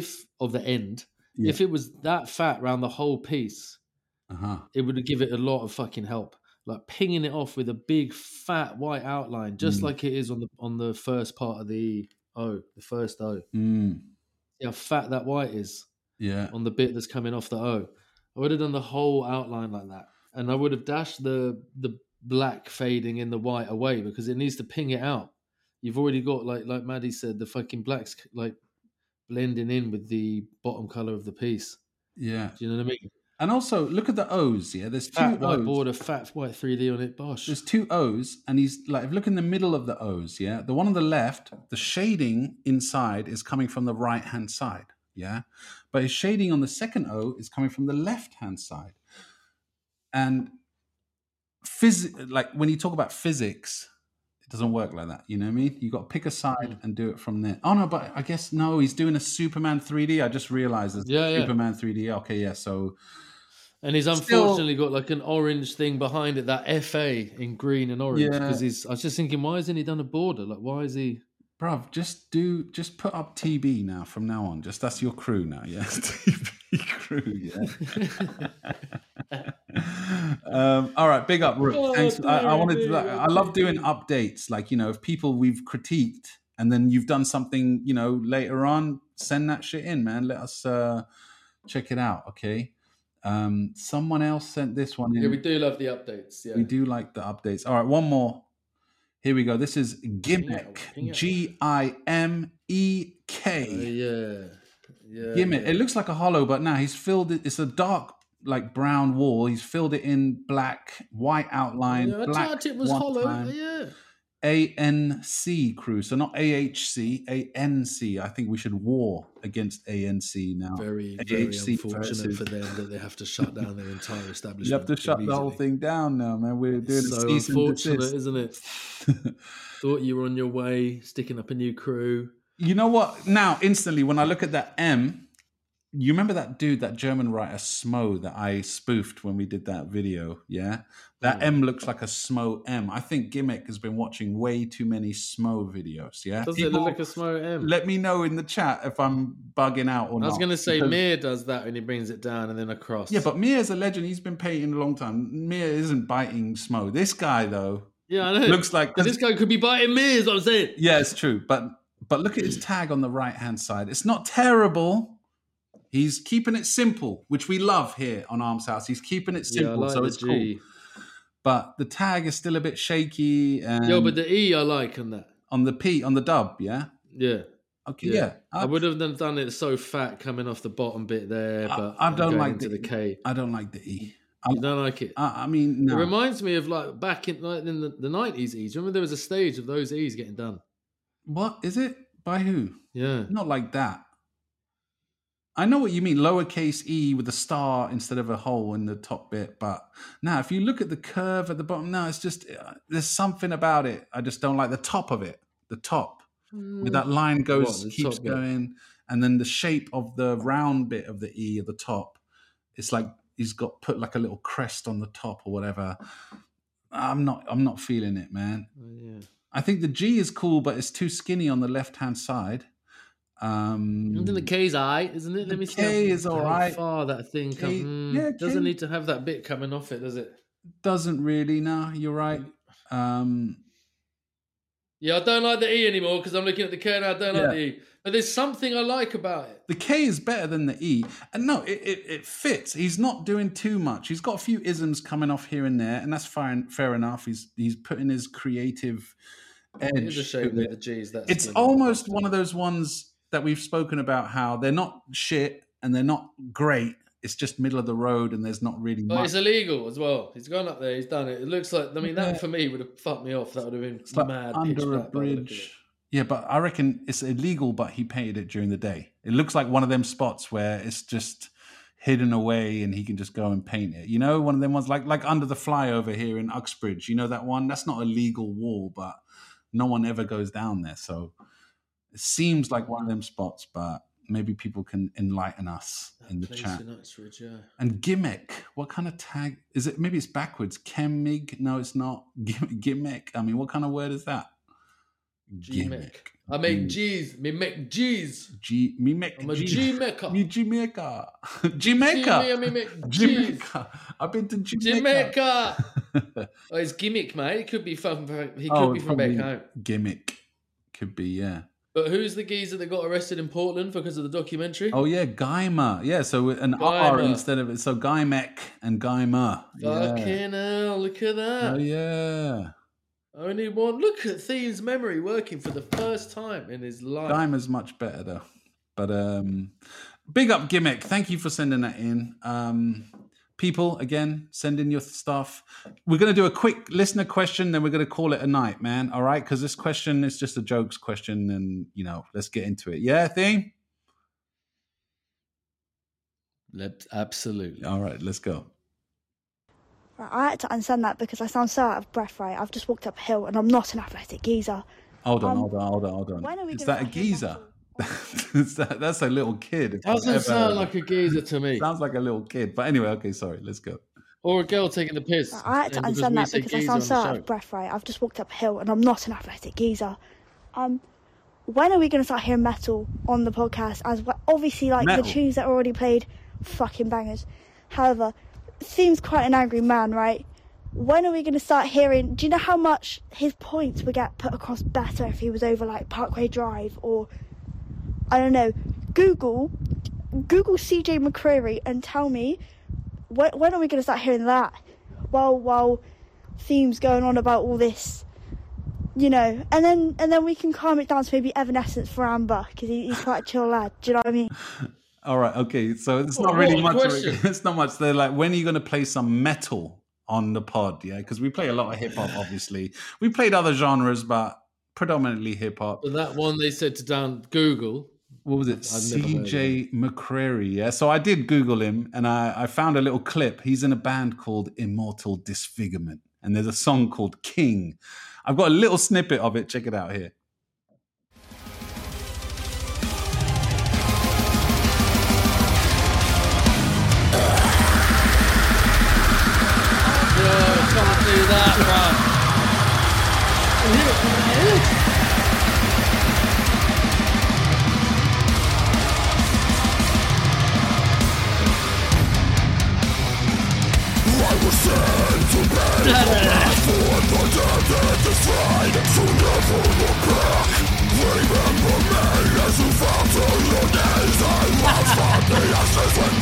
If it was that fat around the whole piece, it would give it a lot of fucking help. Like pinging it off with a big fat white outline, just like it is on the first part of the O, the first O. See how fat that white is? Yeah. On the bit that's coming off the O. I would have done the whole outline like that. And I would have dashed the black fading in the white away because it needs to ping it out. You've already got, like Maddie said, the fucking blacks like blending in with the bottom color of the piece. Yeah. Do you know what I mean? And also, look at the O's, yeah? There's fat two white O's. border, fat white 3D on it, bosh. There's two O's, and he's like, if you look in the middle of the O's, yeah? The one on the left, the shading inside is coming from the right-hand side. yeah? But his shading on the second O is coming from the left-hand side. And like when you talk about physics, it doesn't work like that. You know what I mean? You got to pick a side and do it from there. Oh, no, but I guess, no, he's doing a Superman 3D. I just realized it's Superman 3D. Okay, yeah, so... And he's unfortunately got like an orange thing behind it, that FA in green and orange. Because I was just thinking, why hasn't he done a border? Like, why is he... Bruv, just put up TB now from now on. Just that's your crew now, yeah? TB crew, yeah. All right, big up, Rook. Thanks. I love doing updates. Like, you know, if people we've critiqued and then you've done something, you know, later on, send that shit in, man. Let us check it out, okay? Someone else sent this one in. Yeah, we do love the updates. Yeah, we do like the updates. All right, one more. Here we go. This is Gimmick. Gimek. Gimmick. It looks like a hollow, but now he's filled it. It's a dark, like brown wall. He's filled it in black, white outline. Yeah, black I thought it was hollow. Time. Yeah. ANC crew, so not AHC, ANC. I think we should war against ANC now. Very unfortunate for them that they have to shut down their entire establishment. You have to shut the whole thing down now, man. We're doing so unfortunate, isn't it? Thought you were on your way, sticking up a new crew. You know what? Now, instantly, when I look at that M, you remember that dude, that German writer Smo that I spoofed when we did that video, yeah? That M looks like a Smo M. I think Gimmick has been watching way too many Smo videos, yeah? Does it look like a Smo M? Let me know in the chat if I'm bugging out or not. I was going to say Mir does that when he brings it down and then across. Yeah, but Mir's a legend. He's been painting a long time. Mir isn't biting Smo. This guy, though, yeah, I know. Looks like... This guy could be biting Mir, is what I'm saying. Yeah, it's true. But look at his tag on the right-hand side. It's not terrible. He's keeping it simple, which we love here on Arms House. He's keeping it simple, so it's cool. But the tag is still a bit shaky. And but the E I like on that. On the P, on the dub, yeah? Yeah. Okay, yeah. I would have done it so fat coming off the bottom bit there, but I don't like the K. I don't like the E. You don't like it? I mean, no. It reminds me of like back in the 90s E's. Remember there was a stage of those E's getting done? What? Is it? By who? Yeah. Not like that. I know what you mean, lowercase e with a star instead of a hole in the top bit. But now, if you look at the curve at the bottom, no, it's just, there's something about it. I just don't like the top of it. The top. With that line keeps going. And then the shape of the round bit of the E at the top, it's like he's got put like a little crest on the top or whatever. I'm not feeling it, man. Yeah. I think the G is cool, but it's too skinny on the left-hand side. And then the K's alright, isn't it? Let me see. K is alright. How far that thing comes. Doesn't need to have that bit coming off it, does it? Doesn't really. No, you're right. Yeah, I don't like the E anymore because I'm looking at the K and I don't like the E. But there's something I like about it. The K is better than the E. And no, it fits. He's not doing too much. He's got a few isms coming off here and there, and that's fair enough. He's putting his creative edge. It is a shame that the G's that it's almost one of those ones that we've spoken about, how they're not shit and they're not great. It's just middle of the road and there's not really much. But it's illegal as well. He's gone up there, he's done it. It looks like, I mean, that for me would have fucked me off. That would have been mad. Under a bridge. Yeah, but I reckon it's illegal, but he painted it during the day. It looks like one of them spots where it's just hidden away and he can just go and paint it. You know, one of them ones like under the flyover here in Uxbridge. You know that one? That's not a legal wall, but no one ever goes down there. So it seems like one of them spots, but maybe people can enlighten us in the chat. In Uxbridge, yeah. And Gimmick, what kind of tag is it? Maybe it's backwards. Chemig? No, it's not. Gimmick. I mean, what kind of word is that? Gimmick. I make G's. Me make G's. Me make I'm a G-maker. Me G-maker. G-maker. Me make G's. I've been to Jamaica. Oh, it's Gimmick, mate. It could be from. He could be from back home. Gimmick. Could be, yeah. But who's the geezer that got arrested in Portland because of the documentary? Oh, yeah, Guymer. Yeah, so an R instead of it. So Guymek and Guymer. Fucking hell, look at that. Oh, yeah. Only one. Look at Theme's memory working for the first time in his life. Guymer's much better, though. But big up Gimmick. Thank you for sending that in. People, again, send in your stuff. We're going to do a quick listener question, then we're going to call it a night, man. All right? Because this question is just a jokes question, and, you know, let's get into it. Yeah, Theme? Absolutely. All right, let's go. Right, I had to understand that because I sound so out of breath, right? I've just walked up a hill and I'm not an athletic geezer. Hold on. Is that a geezer? That's a little kid. Doesn't sound like a geezer to me. Sounds like a little kid. But anyway, okay, sorry, let's go. Or a girl taking the piss. Right, I had to understand that because I sound so out of breath, right? I've just walked up a hill and I'm not an athletic geezer. When are we going to start hearing metal on the podcast? As well? Obviously, like metal. The tunes that are already played, fucking bangers. However, Theme's quite an angry man, right? When are we going to start hearing? Do you know how much his points would get put across better if he was over like Parkway Drive or I don't know? Google CJ McCreery and tell me when are we going to start hearing that? While Theme's going on about all this. You know, and then we can calm it down to maybe Evanescence for Amber because he's quite a chill lad. Do you know what I mean? All right, okay. So it's not really much. It's not much. They're like, when are you going to play some metal on the pod? Yeah, because we play a lot of hip hop. Obviously, we played other genres, but predominantly hip hop. But that one they said to Google. What was it? CJ McCreery. Yeah. So I did Google him, and I found a little clip. He's in a band called Immortal Disfigurement, and there's a song called King. I've got a little snippet of it. Check it out here. Can't do that, I was sent to bed for the dead and destroyed, so never look back. Remember me as you fell to your knees and watch for the ashes when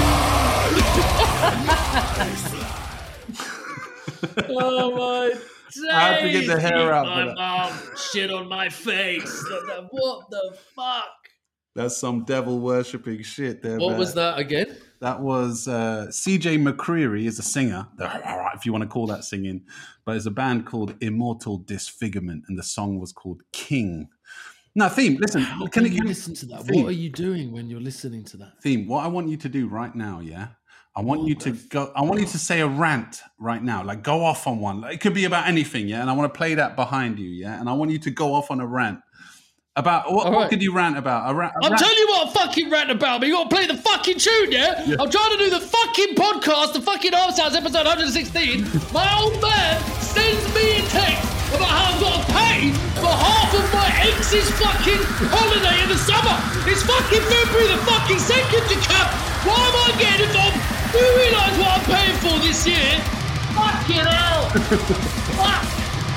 they're oh my days! I have to get the hair out. My mom shit on my face. What the fuck? That's some devil worshipping shit there. What was that again? That was CJ McCreery is a singer, if you want to call that singing, but it's a band called Immortal Disfigurement, and the song was called King. Now, Theme, listen. Can you listen to that? Theme. What are you doing when you're listening to that? Theme, what I want you to do right now, yeah? I want you to go. I want you to say a rant right now, like go off on one. Like, it could be about anything, yeah? And I want to play that behind you, yeah? And I want you to go off on a rant. About what could you rant about? I'm telling you what I fucking rant about, but you got to play the fucking tune, yeah? I'm trying to do the fucking podcast, the fucking Arms House episode 116. My old man sends me a text about how I've got to pay for half of my ex's fucking holiday in the summer. It's fucking February the fucking 2nd, you cunt. Why am I getting involved? Do you realise what I'm paying for this year? Fucking hell. Fuck.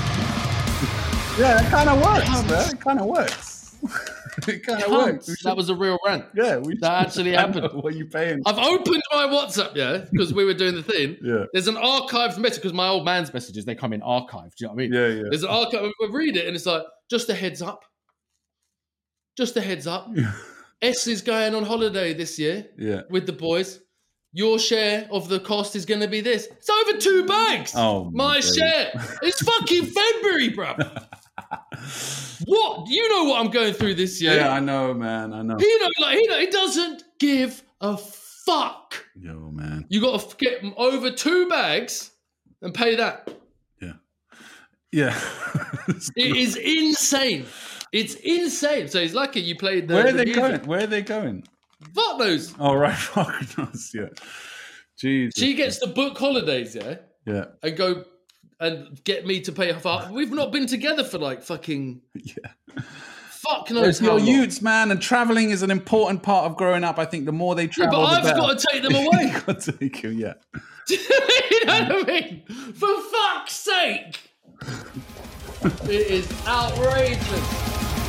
Yeah, it kind of works, man. It kind of works. It kind of works. That was a real rant. Yeah, that actually happened. What are you paying? I've opened my WhatsApp, yeah, because we were doing the thing. Yeah. There's an archived message because my old man's messages, they come in archived. Do you know what I mean? Yeah, yeah. There's an archive. We read it and it's like, just a heads up. Just a heads up. S is going on holiday this year with the boys. Your share of the cost is going to be this. It's over 2 bags. Oh, my share. It's fucking February, bro. What? You know what I'm going through this year. Yeah, I know, man. I know. He doesn't give a fuck. Yo, man. You got to get over 2 bags and pay that. Yeah. Yeah. It is insane. It's insane. So he's lucky you played the Where are they going? Where are they going? Fuck knows. Oh, right. Fuck knows, yeah. Jesus. She gets to book holidays, yeah? Yeah. And go and get me to pay half. We've not been together for like fucking... Yeah. Fuck knows how long. You're youths, man, and travelling is an important part of growing up. I think the more they travel, but the better. I've got to take them away. You've got to take you, yeah. You know what I mean? For fuck's sake. It is outrageous.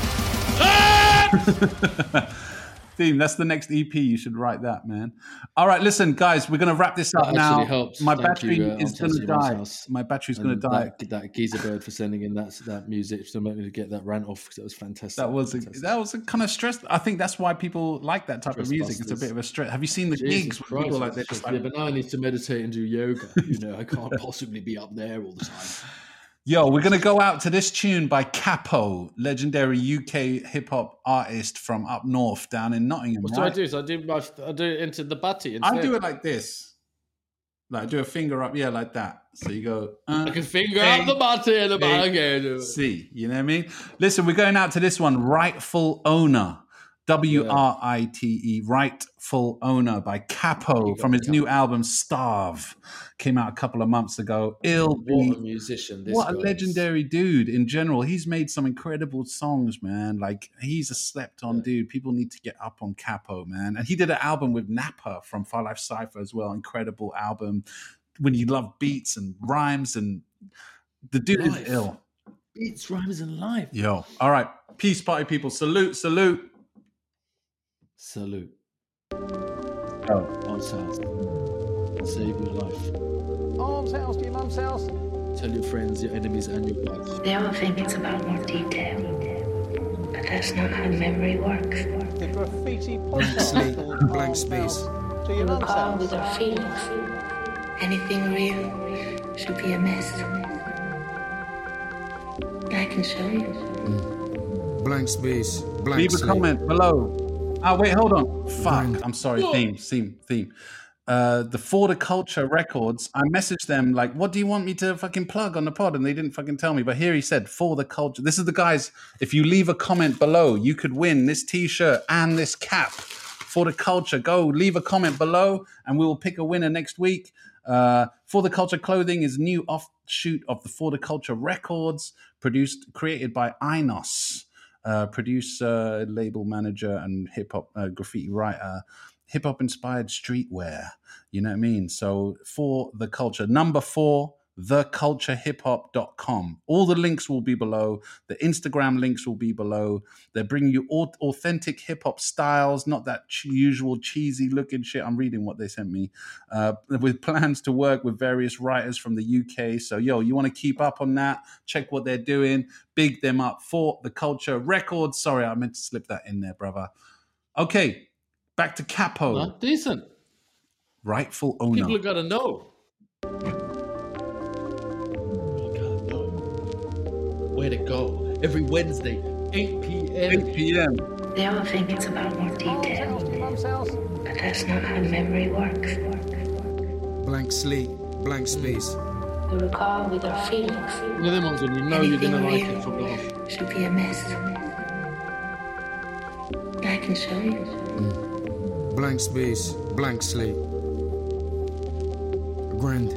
Theme, that's the next EP. You should write that, man. All right, listen, guys, we're going to wrap this up now. Helps. My battery is going to die. My battery's going to die. That Geezer Bird for sending in that music to make me to get that rant off because it was fantastic. That was a kind of stress. I think that's why people like that type of music. It's a bit of a stress. Have you seen the gigs where people like this? Yeah, but now I need to meditate and do yoga. You know, I can't possibly be up there all the time. Yo, we're going to go out to this tune by Capo, legendary UK hip-hop artist from up north down in Nottingham. What do I do? So I do it into the butty instead. I do it like this. Like, do a finger up, yeah, like that. So you go... like a finger up the butty and the butty. See, you know what I mean? Listen, we're going out to this one, Rightful Owner. WRITE, Rightful Owner by Capo from his new album Starve. Came out a couple of months ago. What a musician. What a legendary dude in general. He's made some incredible songs, man. Like, he's a slept-on dude. People need to get up on Capo, man. And he did an album with Nappa from Far Life Cypher as well. Incredible album. When you love beats and rhymes, and the dude is ill. Beats, rhymes, and life. Yo. All right. Peace, party people. Salute, salute. Salute. Oh. Arms House. Save your life. Arms House to your mum's house. Tell your friends, your enemies, and your wives. They all think it's about more detail, but that's not how memory works. The graffiti podcast. Blank space. To your mum's house. With our feelings. Anything real should be a mess. I can show you. Blank space. Blank Leave a comment below. Oh, wait, hold on. Fuck. I'm sorry. Theme. The For the Culture Records, I messaged them like, what do you want me to fucking plug on the pod? And they didn't fucking tell me. But here he said, For the Culture. This is the guys. If you leave a comment below, you could win this t-shirt and this cap. For the Culture. Go leave a comment below and we will pick a winner next week. For the Culture clothing is a new offshoot of the For the Culture Records, created by Inos. Producer, label manager, and hip-hop graffiti writer, hip-hop inspired streetwear. You know what I mean? So For the Culture, number 4, theculturehiphop.com. All the links will be below. The Instagram links will be below. They're bringing you authentic hip-hop styles, not that usual cheesy looking shit. I'm reading what they sent me. With plans to work with various writers from the UK. So, yo, you want to keep up on that? Check what they're doing. Big them up. For the Culture Records. Sorry, I meant to slip that in there, brother. Okay, back to Capo. Not decent. Rightful Owner. People have got to know. Where to go every Wednesday, 8 p.m. They all think it's about more detail, but that's not how memory works. Blank slate, blank space. We recall with our feelings. One of them ones when you know you're gonna like it from the off. Should be a mess. I can show you. Blank space, blank slate. Grand.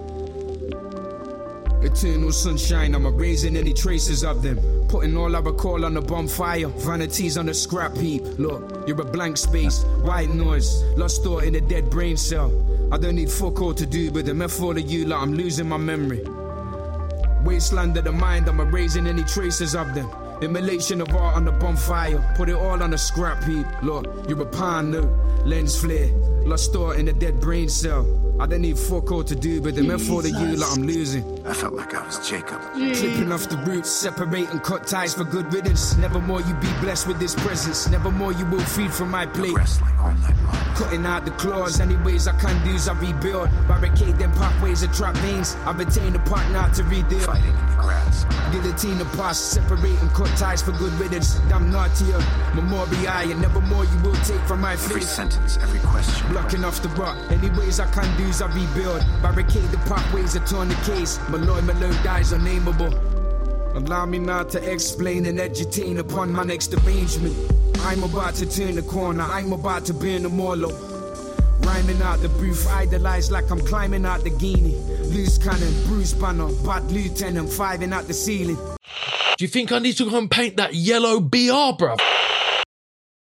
Eternal sunshine, I'm erasing any traces of them. Putting all I recall on the bonfire, vanities on the scrap heap. Look, you're a blank space, white noise, lost thought in a dead brain cell. I don't need fuck all to do, but the metaphor of you, like I'm losing my memory. Wasteland of the mind, I'm erasing any traces of them. Immolation of art on the bonfire, put it all on a scrap heap. Look, you're a pine note, lens flare, lost thought in a dead brain cell. I don't need fuck all to do, but the metaphor of you, like I'm losing. I felt like I was Jacob. Clipping off the roots, separate and cut ties for good riddance. Nevermore you be blessed with this presence. Nevermore you will feed from my plate. Wrestling all night long. Cutting out the claws, any ways I can do, I rebuild. Barricade them pathways of trap veins. I retain a partner to redeal. Fighting in the grass. Guillotine the past, separate and cut ties for good riddance. Damn naughtier, memorial, and nevermore you will take from my face. Every sentence, every question. Blocking off the rock, any ways I can do, I rebuild. Barricade the pathways of torn the case. Malloy Malone dies unnameable. Allow me now to explain and edutain upon my next arrangement. I'm about to turn the corner, I'm about to burn them all up. Rhyming out the booth, idolized like I'm climbing out the guinea. Loose cannon, Bruce Banner, bad lieutenant, fiving out the ceiling. Do you think I need to go and paint that yellow BR, bruv?